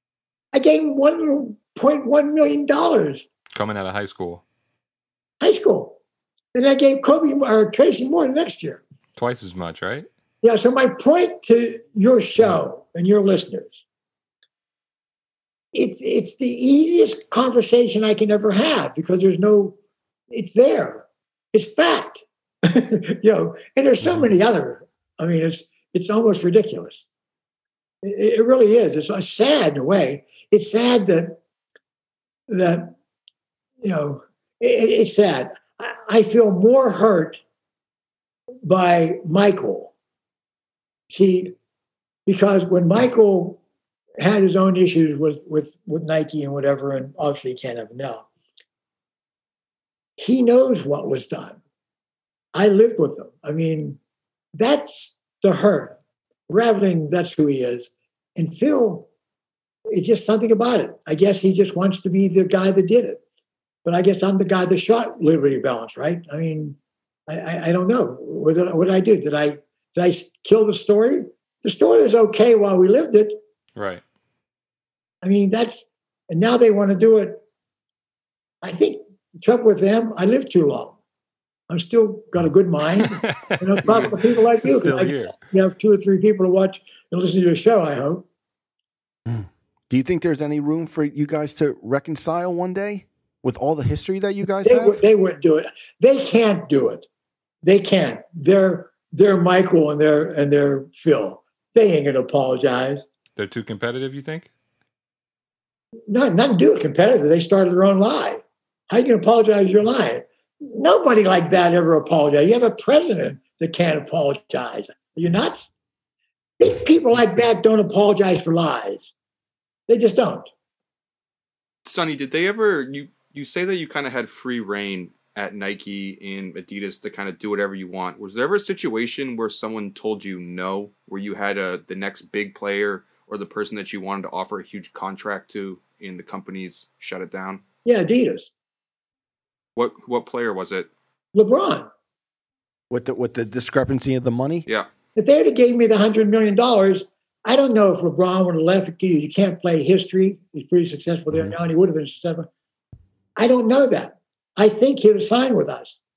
I gave him one point one million dollars coming out of high school. High school, and I gave Kobe or Tracy Moore next year. Twice as much, right? Yeah. So my point to your show and your listeners, it's it's the easiest conversation I can ever have because there's no, it's there, it's fact, you know. And there's so many other. I mean, it's it's almost ridiculous. It, it really is. It's uh, sad in a way. It's sad that that you know. It, it's sad. I, I feel more hurt by Michael. See, because when Michael had his own issues with, with, with Nike and whatever, and obviously he can't have it now, he knows what was done. I lived with him. I mean, that's the hurt. Raveling, that's who he is. And Phil, it's just something about it. I guess he just wants to be the guy that did it. But I guess I'm the guy that shot Liberty Balance, right? I mean, I, I, I don't know. What did, what did I do? Did I did I kill the story? The story was okay while we lived it. Right. I mean, that's, and now they want to do it. I think the trouble with them, I lived too long. I'm still got a good mind. And I'm talking to people like you. Still I, here. You have two or three people to watch and listen to your show, I hope. Do you think there's any room for you guys to reconcile one day? With all the history that you guys they, have? Would, they wouldn't do it. They can't do it. They can't. They're they're Michael and they're and they're Phil. They ain't gonna apologize. They're too competitive, you think? Not nothing to do with competitive. They started their own lie. How are you gonna apologize? You're lying. Nobody like that ever apologized. You have a president that can't apologize. Are you nuts? People like that don't apologize for lies. They just don't. Sonny, did they ever you? You say that you kind of had free reign at Nike and Adidas to kind of do whatever you want. Was there ever a situation where someone told you no, where you had a the next big player or the person that you wanted to offer a huge contract to, and the companies shut it down? Yeah, Adidas. What what player was it? LeBron. With the with the discrepancy of the money? Yeah. If they would have gave me the hundred million dollars, I don't know if LeBron would have left you. You can't play history. He's pretty successful there mm-hmm. now, and he would have been successful. I don't know that. I think he would have signed with us.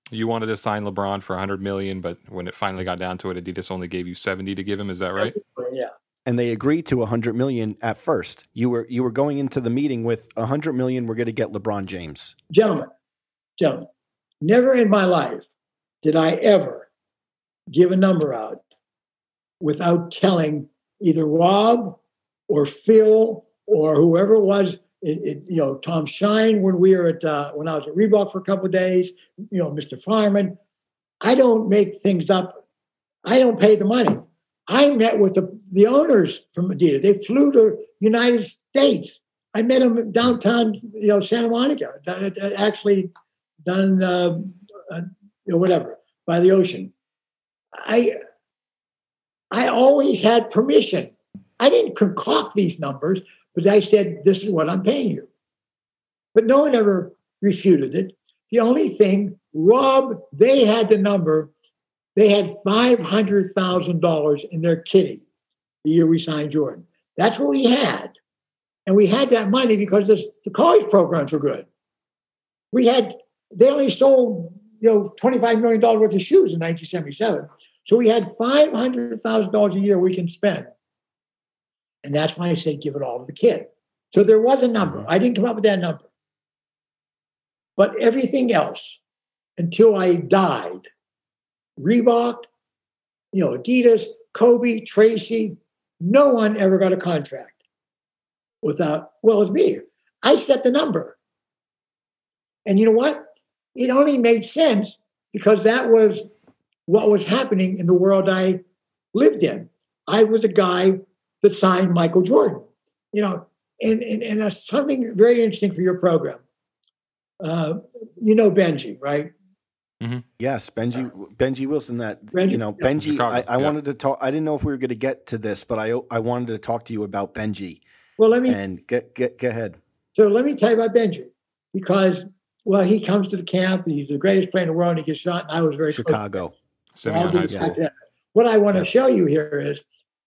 You wanted to sign LeBron for one hundred million dollars, but when it finally got down to it, Adidas only gave you seventy to give him. Is that right? Yeah. And they agreed to one hundred million dollars at first. You were you were going into the meeting with one hundred million dollars, we're going to get LeBron James. Gentlemen, gentlemen, never in my life did I ever give a number out without telling either Rob or Phil or whoever it was, it, it, you know, Tom Shine when we were at, uh, when I was at Reebok for a couple of days, you know, Mister Fireman. I don't make things up. I don't pay the money. I met with the, the owners from Adidas. They flew to United States. I met them downtown, you know, Santa Monica, actually done, uh, uh, you know, whatever, by the ocean. I I always had permission. I didn't concoct these numbers, but I said, this is what I'm paying you. But no one ever refuted it. The only thing, Rob, they had the number. They had five hundred thousand dollars in their kitty the year we signed Jordan. That's what we had. And we had that money because this, the college programs were good. We had, they only sold, you know, twenty-five million dollars worth of shoes in nineteen seventy-seven. So we had five hundred thousand dollars a year we can spend. And that's why I said, give it all to the kid. So there was a number. I didn't come up with that number. But everything else, until I died, Reebok, you know, Adidas, Kobe, Tracy, no one ever got a contract without, well, it's me. I set the number. And you know what? It only made sense because that was what was happening in the world I lived in. I was a guy that signed Michael Jordan, you know, and, and, and uh, something very interesting for your program. Uh, you know Benji, right? Mm-hmm. Yes, Benji Benji Wilson. That Benji, you know, yeah. Benji. Chicago, I, I yeah. wanted to talk. I didn't know if we were going to get to this, but I I wanted to talk to you about Benji. Well, let me and get get get ahead. So let me tell you about Benji, because well, he comes to the camp. He's the greatest player in the world. And he gets shot, and I was very Chicago. Close Simeon High School. Yeah. What I want Yes. to show you here is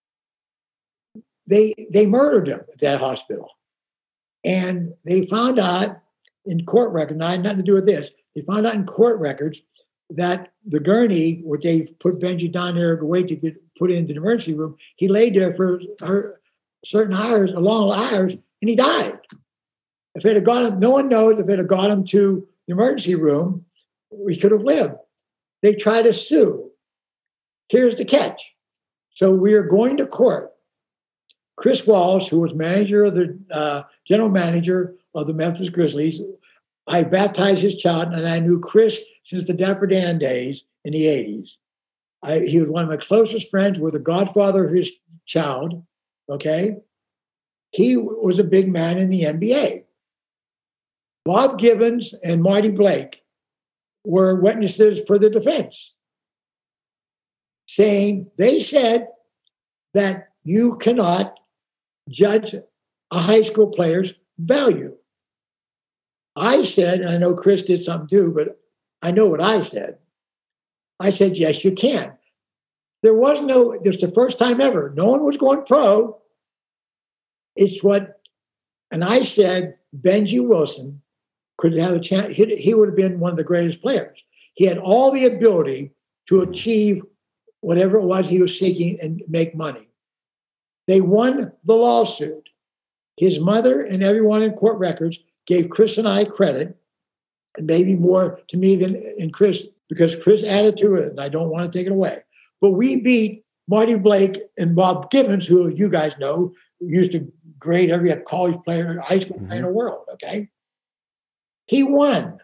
they they murdered him at that hospital, and they found out in court records. Now, nothing to do with this. They found out in court records that the gurney, where they put Benji down there to wait to get put into the emergency room, he laid there for her, certain hours, long hours, and he died. If it had got him, no one knows if it had got him to the emergency room, he could have lived. They tried to sue. Here's the catch. So we are going to court. Chris Walsh, who was manager of the uh, general manager of the Memphis Grizzlies, I baptized his child, and I knew Chris since the Dapper Dan days in the eighties. I, he was one of my closest friends. We're the godfather of his child, okay? He was a big man in the N B A. Bob Gibbons and Marty Blake were witnesses for the defense, saying, they said that you cannot judge a high school player's value. I said, and I know Chris did something too, but I know what I said. I said, yes, you can. There was no, this is the first time ever. No one was going pro. It's what, and I said, Benji Wilson could have a chance. He, he would have been one of the greatest players. He had all the ability to achieve whatever it was he was seeking and make money. They won the lawsuit. His mother and everyone in court records gave Chris and I credit, and maybe more to me than in Chris, because Chris added to it, and I don't want to take it away. But we beat Marty Blake and Bob Gibbons, who you guys know, who used to grade every college player, high school player in the world, okay? He won.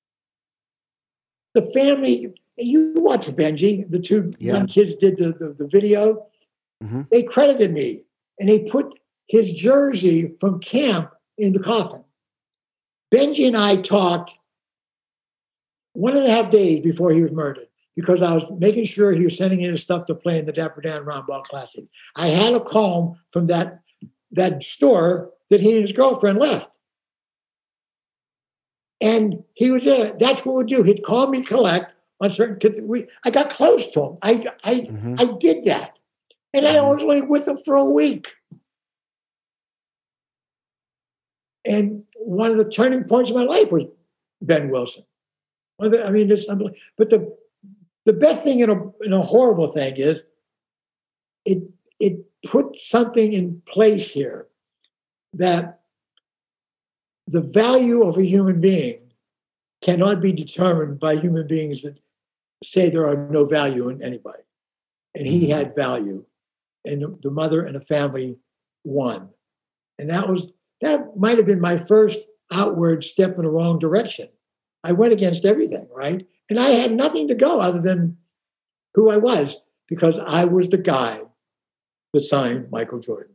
The family, you watch Benji, the two Yeah. young kids did the, the, the video. Mm-hmm. They credited me, and they put his jersey from camp in the coffin. Benji and I talked one and a half days before he was murdered, because I was making sure he was sending in his stuff to play in the Dapper Dan Round Ball Classic. I had a call from that, that store that he and his girlfriend left. And he was there. That's what we'd do. He'd call me collect on certain kids. We, I got close to him. I, I, Mm-hmm. I did that. And I was only with him for a week. And one of the turning points of my life was Ben Wilson. Well, the- I mean, it's unbelievable. But the the best thing in a in a horrible thing is it it put something in place here that the value of a human being cannot be determined by human beings that say there are no value in anybody. And he had value, and the, the mother and the family won. And that was that might have been my first outward step in the wrong direction. I went against everything, right? And I had nothing to go other than who I was, because I was the guy that signed Michael Jordan.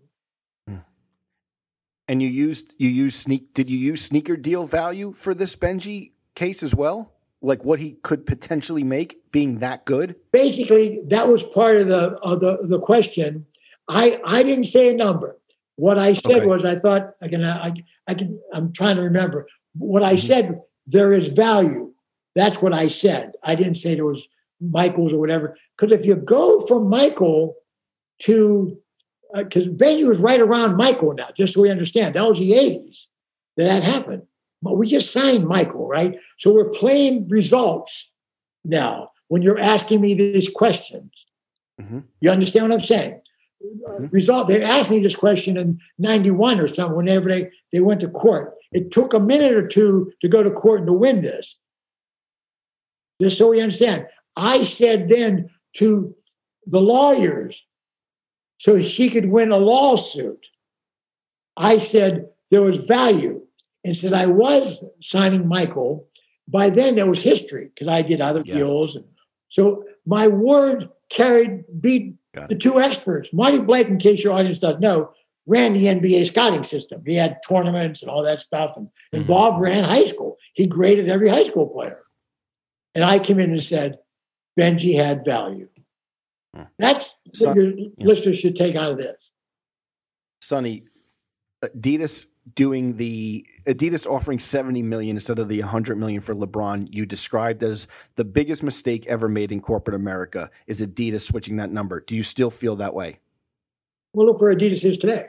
And you used you used sneak. Did you use sneaker deal value for this Benji case as well? Like what he could potentially make being that good? Basically, that was part of the of the, the question. I I didn't say a number. What I said Okay. was I thought I can I I can I'm trying to remember. What I mm-hmm. said, there is value. That's what I said. I didn't say there was Michael's or whatever. Because if you go from Michael to because uh, Benji was right around Michael now, just so we understand. That was the eighties that that happened. But we just signed Michael, right? So we're playing results now when you're asking me these questions. Mm-hmm. You understand what I'm saying? Mm-hmm. Result. They asked me this question in ninety-one or something whenever they, they went to court. It took a minute or two to go to court and to win this. Just so we understand. I said then to the lawyers, so she could win a lawsuit, I said there was value. And said I was signing Michael. By then there was history because I did other yeah. deals. And so my word carried, beat the two experts. Marty Blake, in case your audience doesn't know, ran the N B A scouting system. He had tournaments and all that stuff. And, and mm-hmm. Bob ran high school. He graded every high school player. And I came in and said, Benji had value. Hmm. That's Son, what your yeah. listeners should take out of this. Sonny, Adidas doing the Adidas offering seventy million instead of the one hundred million for LeBron, you described as the biggest mistake ever made in corporate America is Adidas switching that number. Do you still feel that way? Well, look where Adidas is today.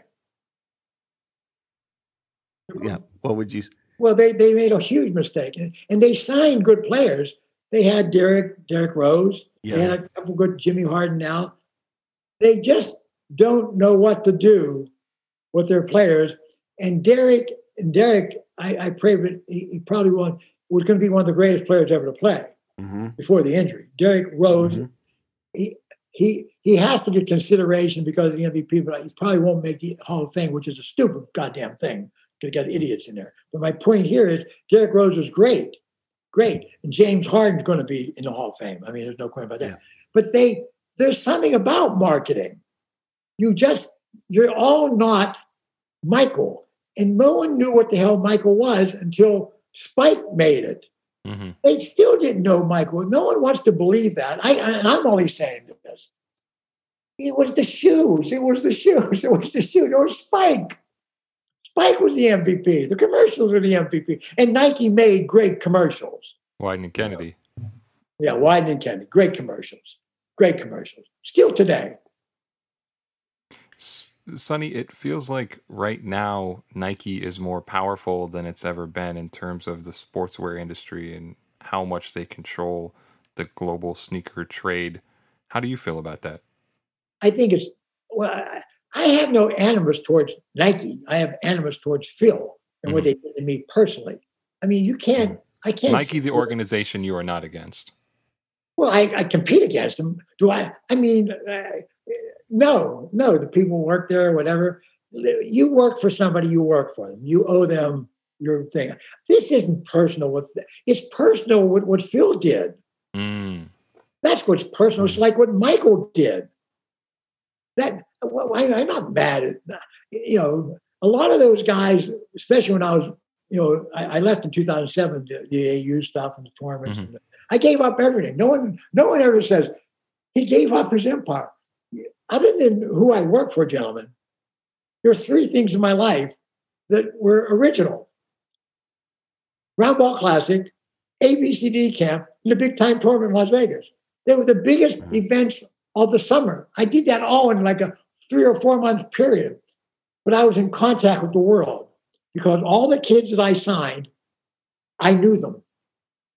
Yeah. What would you? Well, they they made a huge mistake, and, and they signed good players. They had Derek Derek Rose. Yes. They had a couple good Jimmy Harden now. They just don't know what to do with their players. And Derek, and Derek, I, I pray, but he, he probably won, was going to be one of the greatest players ever to play mm-hmm. before the injury. Derek Rose, mm-hmm. he he he has to get consideration because of the M V P, but he probably won't make the Hall of Fame, which is a stupid goddamn thing. They got idiots in there. But my point here is Derek Rose was great, great, and James Harden's going to be in the Hall of Fame. I mean, there's no question about that. Yeah. But they there's something about marketing. You just you're all not Michael. And no one knew what the hell Michael was until Spike made it. Mm-hmm. They still didn't know Michael. No one wants to believe that. I, and I'm only saying this. It was the shoes. It was the shoes. It was the shoes. It was Spike. Spike was the M V P. The commercials were the M V P. And Nike made great commercials. Wieden and Kennedy. You know? Yeah, Wieden and Kennedy. Great commercials. Great commercials. Still today. Sonny, it feels like right now Nike is more powerful than it's ever been in terms of the sportswear industry and how much they control the global sneaker trade. How do you feel about that? I think it's, well, I, I have no animus towards Nike. I have animus towards Phil and mm-hmm. what they did to me personally. I mean, you can't, I can't. Nike, the organization, you are not against. Well, I, I compete against them. Do I? I mean, uh, no, no. The people who work there, whatever. You work for somebody. You work for them. You owe them your thing. This isn't personal. With it's personal with what Phil did. Mm. That's what's personal. It's like what Michael did. That well, I, I'm not mad at. You know, a lot of those guys, especially when I was, you know, I, I left in two thousand seven, the, the A U stuff and the tournaments. Mm-hmm. And the, I gave up everything. No one, no one ever says he gave up his empire. Other than who I work for, gentlemen, there are three things in my life that were original: Round Ball Classic, A B C D Camp, and the big time tournament in Las Vegas. They were the biggest events of the summer. I did that all in like a three or four month period, but I was in contact with the world because all the kids that I signed, I knew them.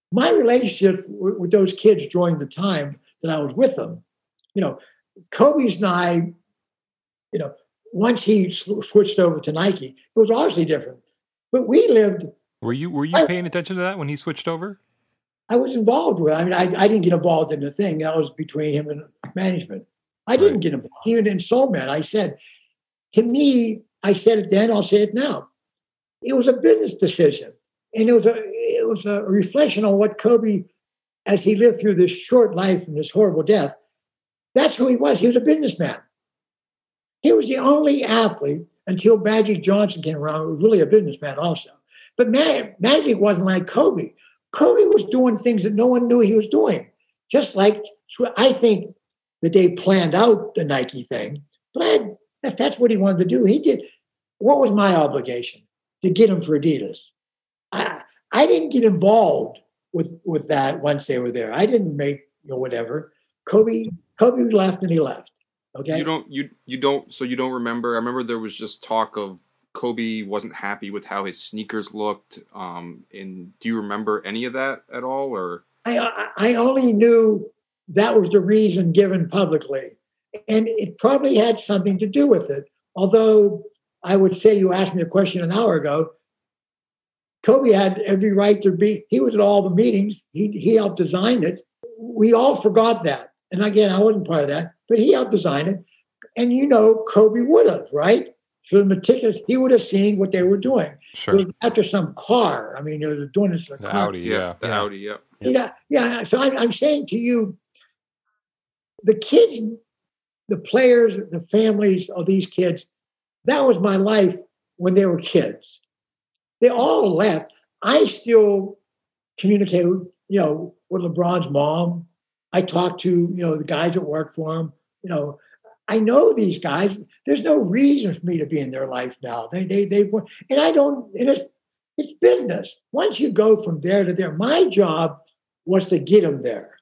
my relationship with, with those kids during the time that I was with them, you know, Kobe's and I, you know, once he sw- switched over to Nike, it was obviously different. But we lived. Were you were you I, paying attention to that when he switched over? I was involved with it. I mean, I, I didn't get involved in the thing. That was between him and management. I didn't Right. get involved. Even in Soulman, I said, to me, I said it then, I'll say it now. It was a business decision. And it was a it was a reflection on what Kobe, as he lived through this short life and this horrible death, that's who he was. He was a businessman. He was the only athlete until Magic Johnson came around who was really a businessman also. But Ma- Magic wasn't like Kobe. Kobe was doing things that no one knew he was doing. Just like, I think that they planned out the Nike thing, but I, if that's what he wanted to do, he did. What was my obligation? To get him for Adidas. I, I didn't get involved with, with that once they were there. I didn't make, you know, whatever. Kobe, Kobe left and he left. Okay. You don't, you, you don't, so you don't remember, I remember there was just talk of Kobe wasn't happy with how his sneakers looked. Um, and do you remember any of that at all? Or I, I only knew that was the reason given publicly. And it probably had something to do with it. Although I would say, you asked me a question an hour ago, Kobe had every right to be, he was at all the meetings. He, he helped design it. We all forgot that. And again, I wasn't part of that, but he helped design it. And you know, Kobe would have, right? So meticulous, he would have seen what they were doing. Sure. It was after some car. I mean, they were doing this in a The car. Audi, yeah. the yeah. Audi, yeah. Yeah, yeah. So I'm, I'm saying to you, the kids, the players, the families of these kids, that was my life when they were kids. They all left. I still communicate, with, you know, with LeBron's mom. I talk to, you know, the guys that work for him. You know, I know these guys. There's no reason for me to be in their life now. They, they, they, and I don't. And it's, it's business. Once you go from there to there, my job was to get them there.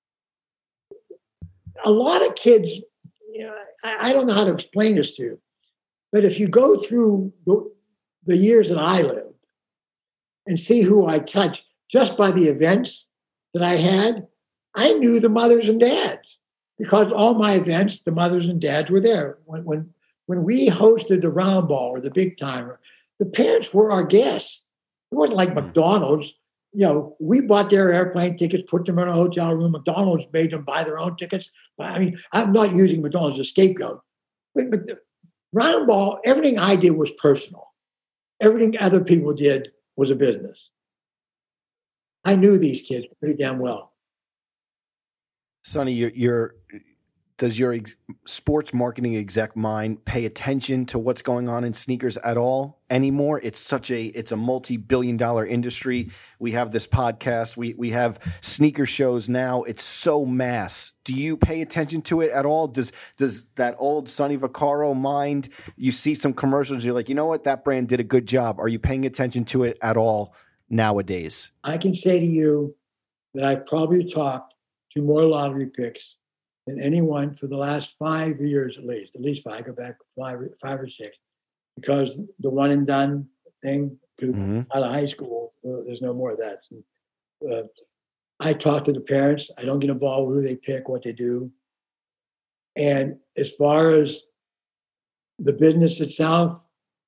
A lot of kids, you know, I, I don't know how to explain this to you, but if you go through the, the years that I lived and see who I touched just by the events that I had, I knew the mothers and dads because all my events, the mothers and dads were there. When when when we hosted the Round Ball or the Big Timer, the parents were our guests. It wasn't like McDonald's. You know, we bought their airplane tickets, put them in a hotel room. McDonald's made them buy their own tickets. I mean, I'm not using McDonald's as a scapegoat. But, but the Round Ball, everything I did was personal. Everything other people did was a business. I knew these kids pretty damn well. Sonny, you're, you're does your ex- sports marketing exec mind pay attention to what's going on in sneakers at all anymore? It's such a it's a multi-billion dollar industry. We have this podcast. We we have sneaker shows now. It's so mass. Do you pay attention to it at all? Does does that old Sonny Vaccaro mind? You see some commercials, you're like, you know what? That brand did a good job. Are you paying attention to it at all nowadays? I can say to you that I've probably talked to more lottery picks than anyone for the last five years at least, at least five, I go back five, five or six, because the one and done thing, mm-hmm. out of high school, well, there's no more of that. So, uh, I talk to the parents. I don't get involved with who they pick, what they do. And as far as the business itself,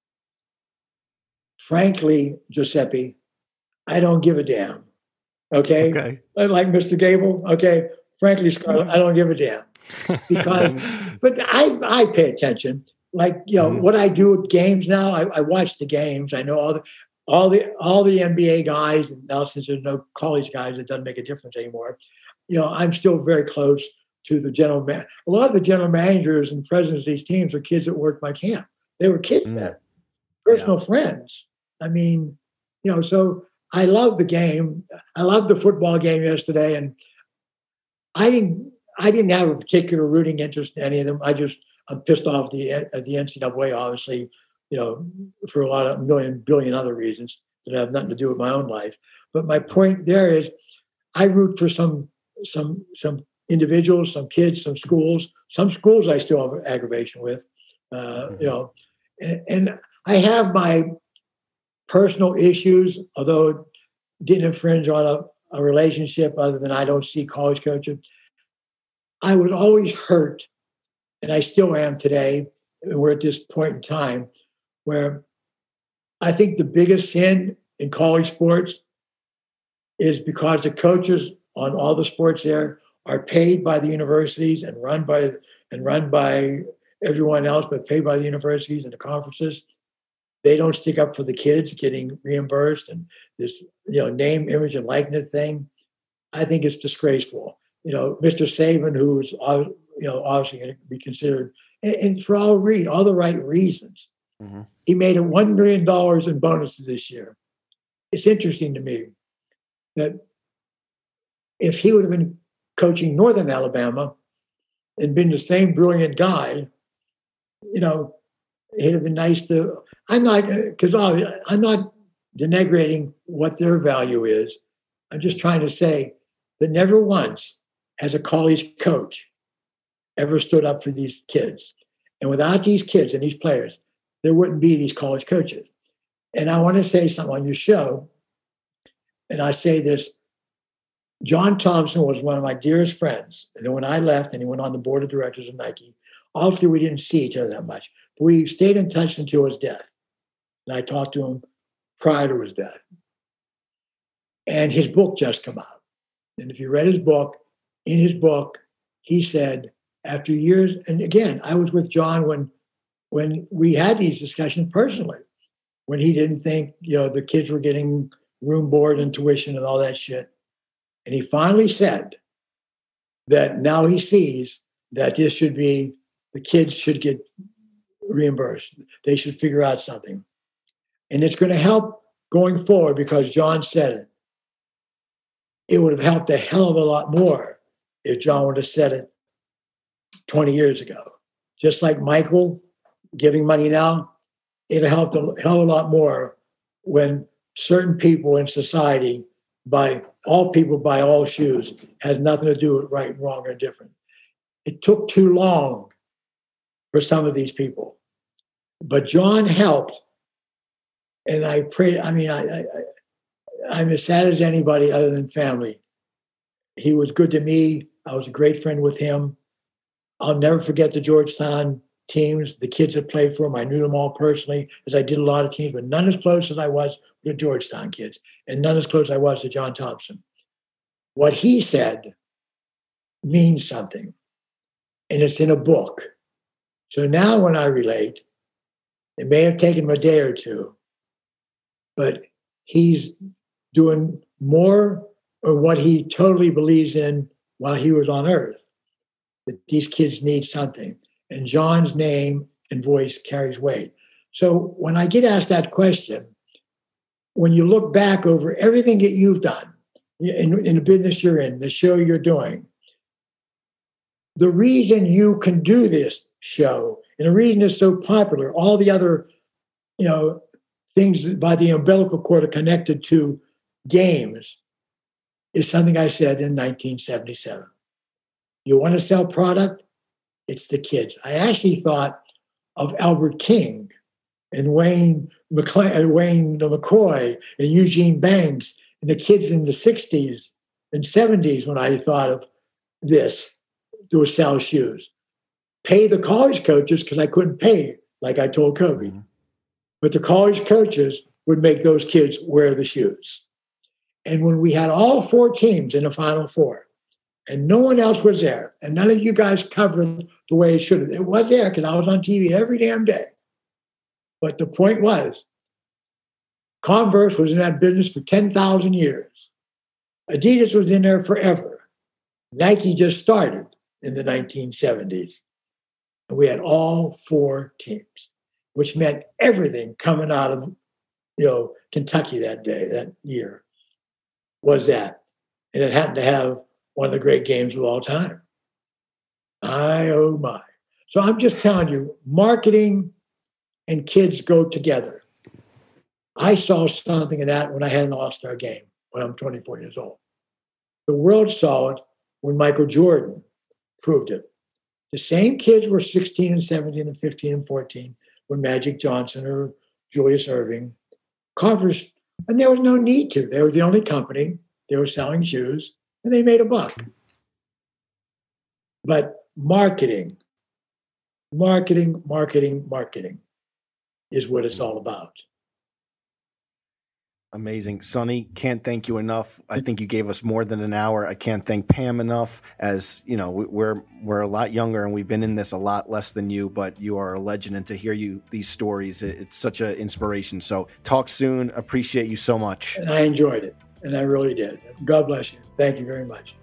frankly, Giuseppe, I don't give a damn. Okay? Okay. Like Mister Gable, okay? Frankly, Scarlett, I don't give a damn. Because, but I, I pay attention. Like, you know, mm-hmm. what I do at games now, I, I watch the games. I know all the all the all the N B A guys. Now, since there's no college guys, it doesn't make a difference anymore. You know, I'm still very close to the general man. A lot of the general managers and presidents of these teams are kids that worked my camp. They were kids mm-hmm. then, personal yeah. friends. I mean, you know, so I love the game. I loved the football game yesterday, and I didn't. I didn't have a particular rooting interest in any of them. I just I'm pissed off the at the N C double A, obviously, you know, for a lot of million billion other reasons that have nothing to do with my own life. But my point there is, I root for some some some individuals, some kids, some schools. Some schools I still have aggravation with, uh, mm-hmm. you know, and, and I have my personal issues, although it didn't infringe on a a relationship other than I don't see college coaches. I was always hurt, and I still am today. We're at this point in time where I think the biggest sin in college sports is because the coaches on all the sports there are paid by the universities and run by and run by everyone else, but paid by the universities and the conferences. They don't stick up for the kids getting reimbursed and this, you know, name, image, and likeness thing. I think it's disgraceful. You know, Mister Saban, who's, you know, obviously going to be considered, and, and for all re- all the right reasons, mm-hmm. he made a one million dollars in bonuses this year. It's interesting to me that if he would have been coaching Northern Alabama and been the same brilliant guy, you know, it'd have been nice to. I'm not because I'm not denigrating what their value is. I'm just trying to say that never once has a college coach ever stood up for these kids, and without these kids and these players, there wouldn't be these college coaches. And I want to say something on your show, and I say this. John Thompson was one of my dearest friends. And then when I left and he went on the board of directors of Nike, obviously we didn't see each other that much. But we stayed in touch until his death. And I talked to him prior to his death. And his book just came out. And if you read his book, in his book, he said, after years, and again, I was with John when, when we had these discussions personally, when he didn't think, you know, the kids were getting room, board, and tuition and all that shit. And he finally said that now he sees that this should be, the kids should get reimbursed. They should figure out something. And it's going to help going forward because John said it. It would have helped a hell of a lot more if John would have said it twenty years ago. Just like Michael giving money now, it helped a hell of a lot more when certain people in society buy all people buy all shoes, has nothing to do with right and wrong or different. It took too long for some of these people. But John helped. And I pray, I mean, I, I, I'm as sad as anybody other than family. He was good to me. I was a great friend with him. I'll never forget the Georgetown teams, the kids that played for him. I knew them all personally, as I did a lot of teams, but none as close as I was with the Georgetown kids, and none as close as I was to John Thompson. What he said means something, and it's in a book. So now when I relate, it may have taken him a day or two, but he's doing more of what he totally believes in while he was on Earth, that these kids need something. And John's name and voice carries weight. So when I get asked that question, when you look back over everything that you've done in, in the business you're in, the show you're doing, the reason you can do this show and the reason it's so popular, all the other, you know, things by the umbilical cord are connected to games, is something I said in nineteen seventy-seven. You want to sell product? It's the kids. I actually thought of Albert King and Wayne McCla- Wayne McCoy and Eugene Banks and the kids in the sixties and seventies when I thought of this to sell shoes. Pay the college coaches because I couldn't pay, like I told Kobe. Mm-hmm. But the college coaches would make those kids wear the shoes. And when we had all four teams in the Final Four, and no one else was there, and none of you guys covered the way it should have. It was there because I was on T V every damn day. But the point was, Converse was in that business for ten thousand years. Adidas was in there forever. Nike just started in the nineteen seventies. And we had all four teams, which meant everything coming out of, you know, Kentucky that day, that year, was that. And it happened to have one of the great games of all time. I, oh my. So I'm just telling you, marketing and kids go together. I saw something in that when I had an all-star game when I'm twenty-four years old. The world saw it when Michael Jordan proved it. The same kids were sixteen and seventeen and fifteen and fourteen when Magic Johnson or Julius Erving. Converse, and there was no need to. They were the only company. They were selling shoes and they made a buck. But marketing, marketing, marketing, marketing is what it's all about. Amazing. Sonny, can't thank you enough. I think you gave us more than an hour. I can't thank Pam enough. As you know, we're we're a lot younger and we've been in this a lot less than you, but you are a legend. And to hear you these stories, it's such an inspiration. So talk soon. Appreciate you so much. And I enjoyed it. And I really did. God bless you. Thank you very much.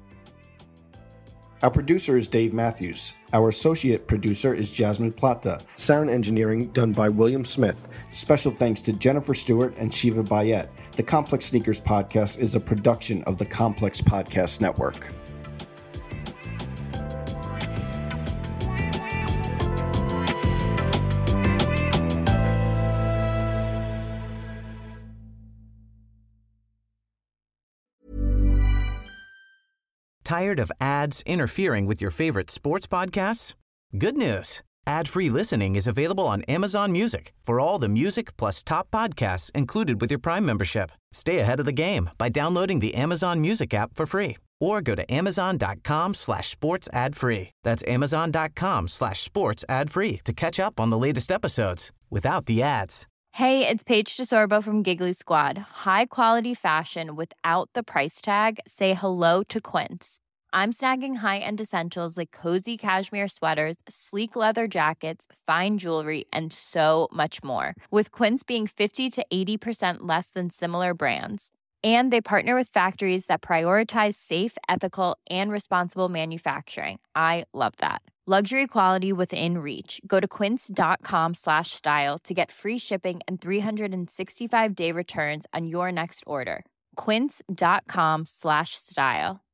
Our producer is Dave Matthews. Our associate producer is Jasmine Plata. Sound engineering done by William Smith. Special thanks to Jennifer Stewart and Shiva Bayet. The Complex Sneakers Podcast is a production of the Complex Podcast Network. Tired of ads interfering with your favorite sports podcasts? Good news. Ad-free listening is available on Amazon Music for all the music plus top podcasts included with your Prime membership. Stay ahead of the game by downloading the Amazon Music app for free or go to amazon.com slash sports ad free. That's amazon.com slash sports ad free to catch up on the latest episodes without the ads. Hey, it's Paige DeSorbo from Giggly Squad. High quality fashion without the price tag. Say hello to Quince. I'm snagging high-end essentials like cozy cashmere sweaters, sleek leather jackets, fine jewelry, and so much more. With Quince being fifty to eighty percent less than similar brands. And they partner with factories that prioritize safe, ethical, and responsible manufacturing. I love that. Luxury quality within reach. Go to quince.com slash style to get free shipping and three sixty-five day returns on your next order. Quince.com slash style.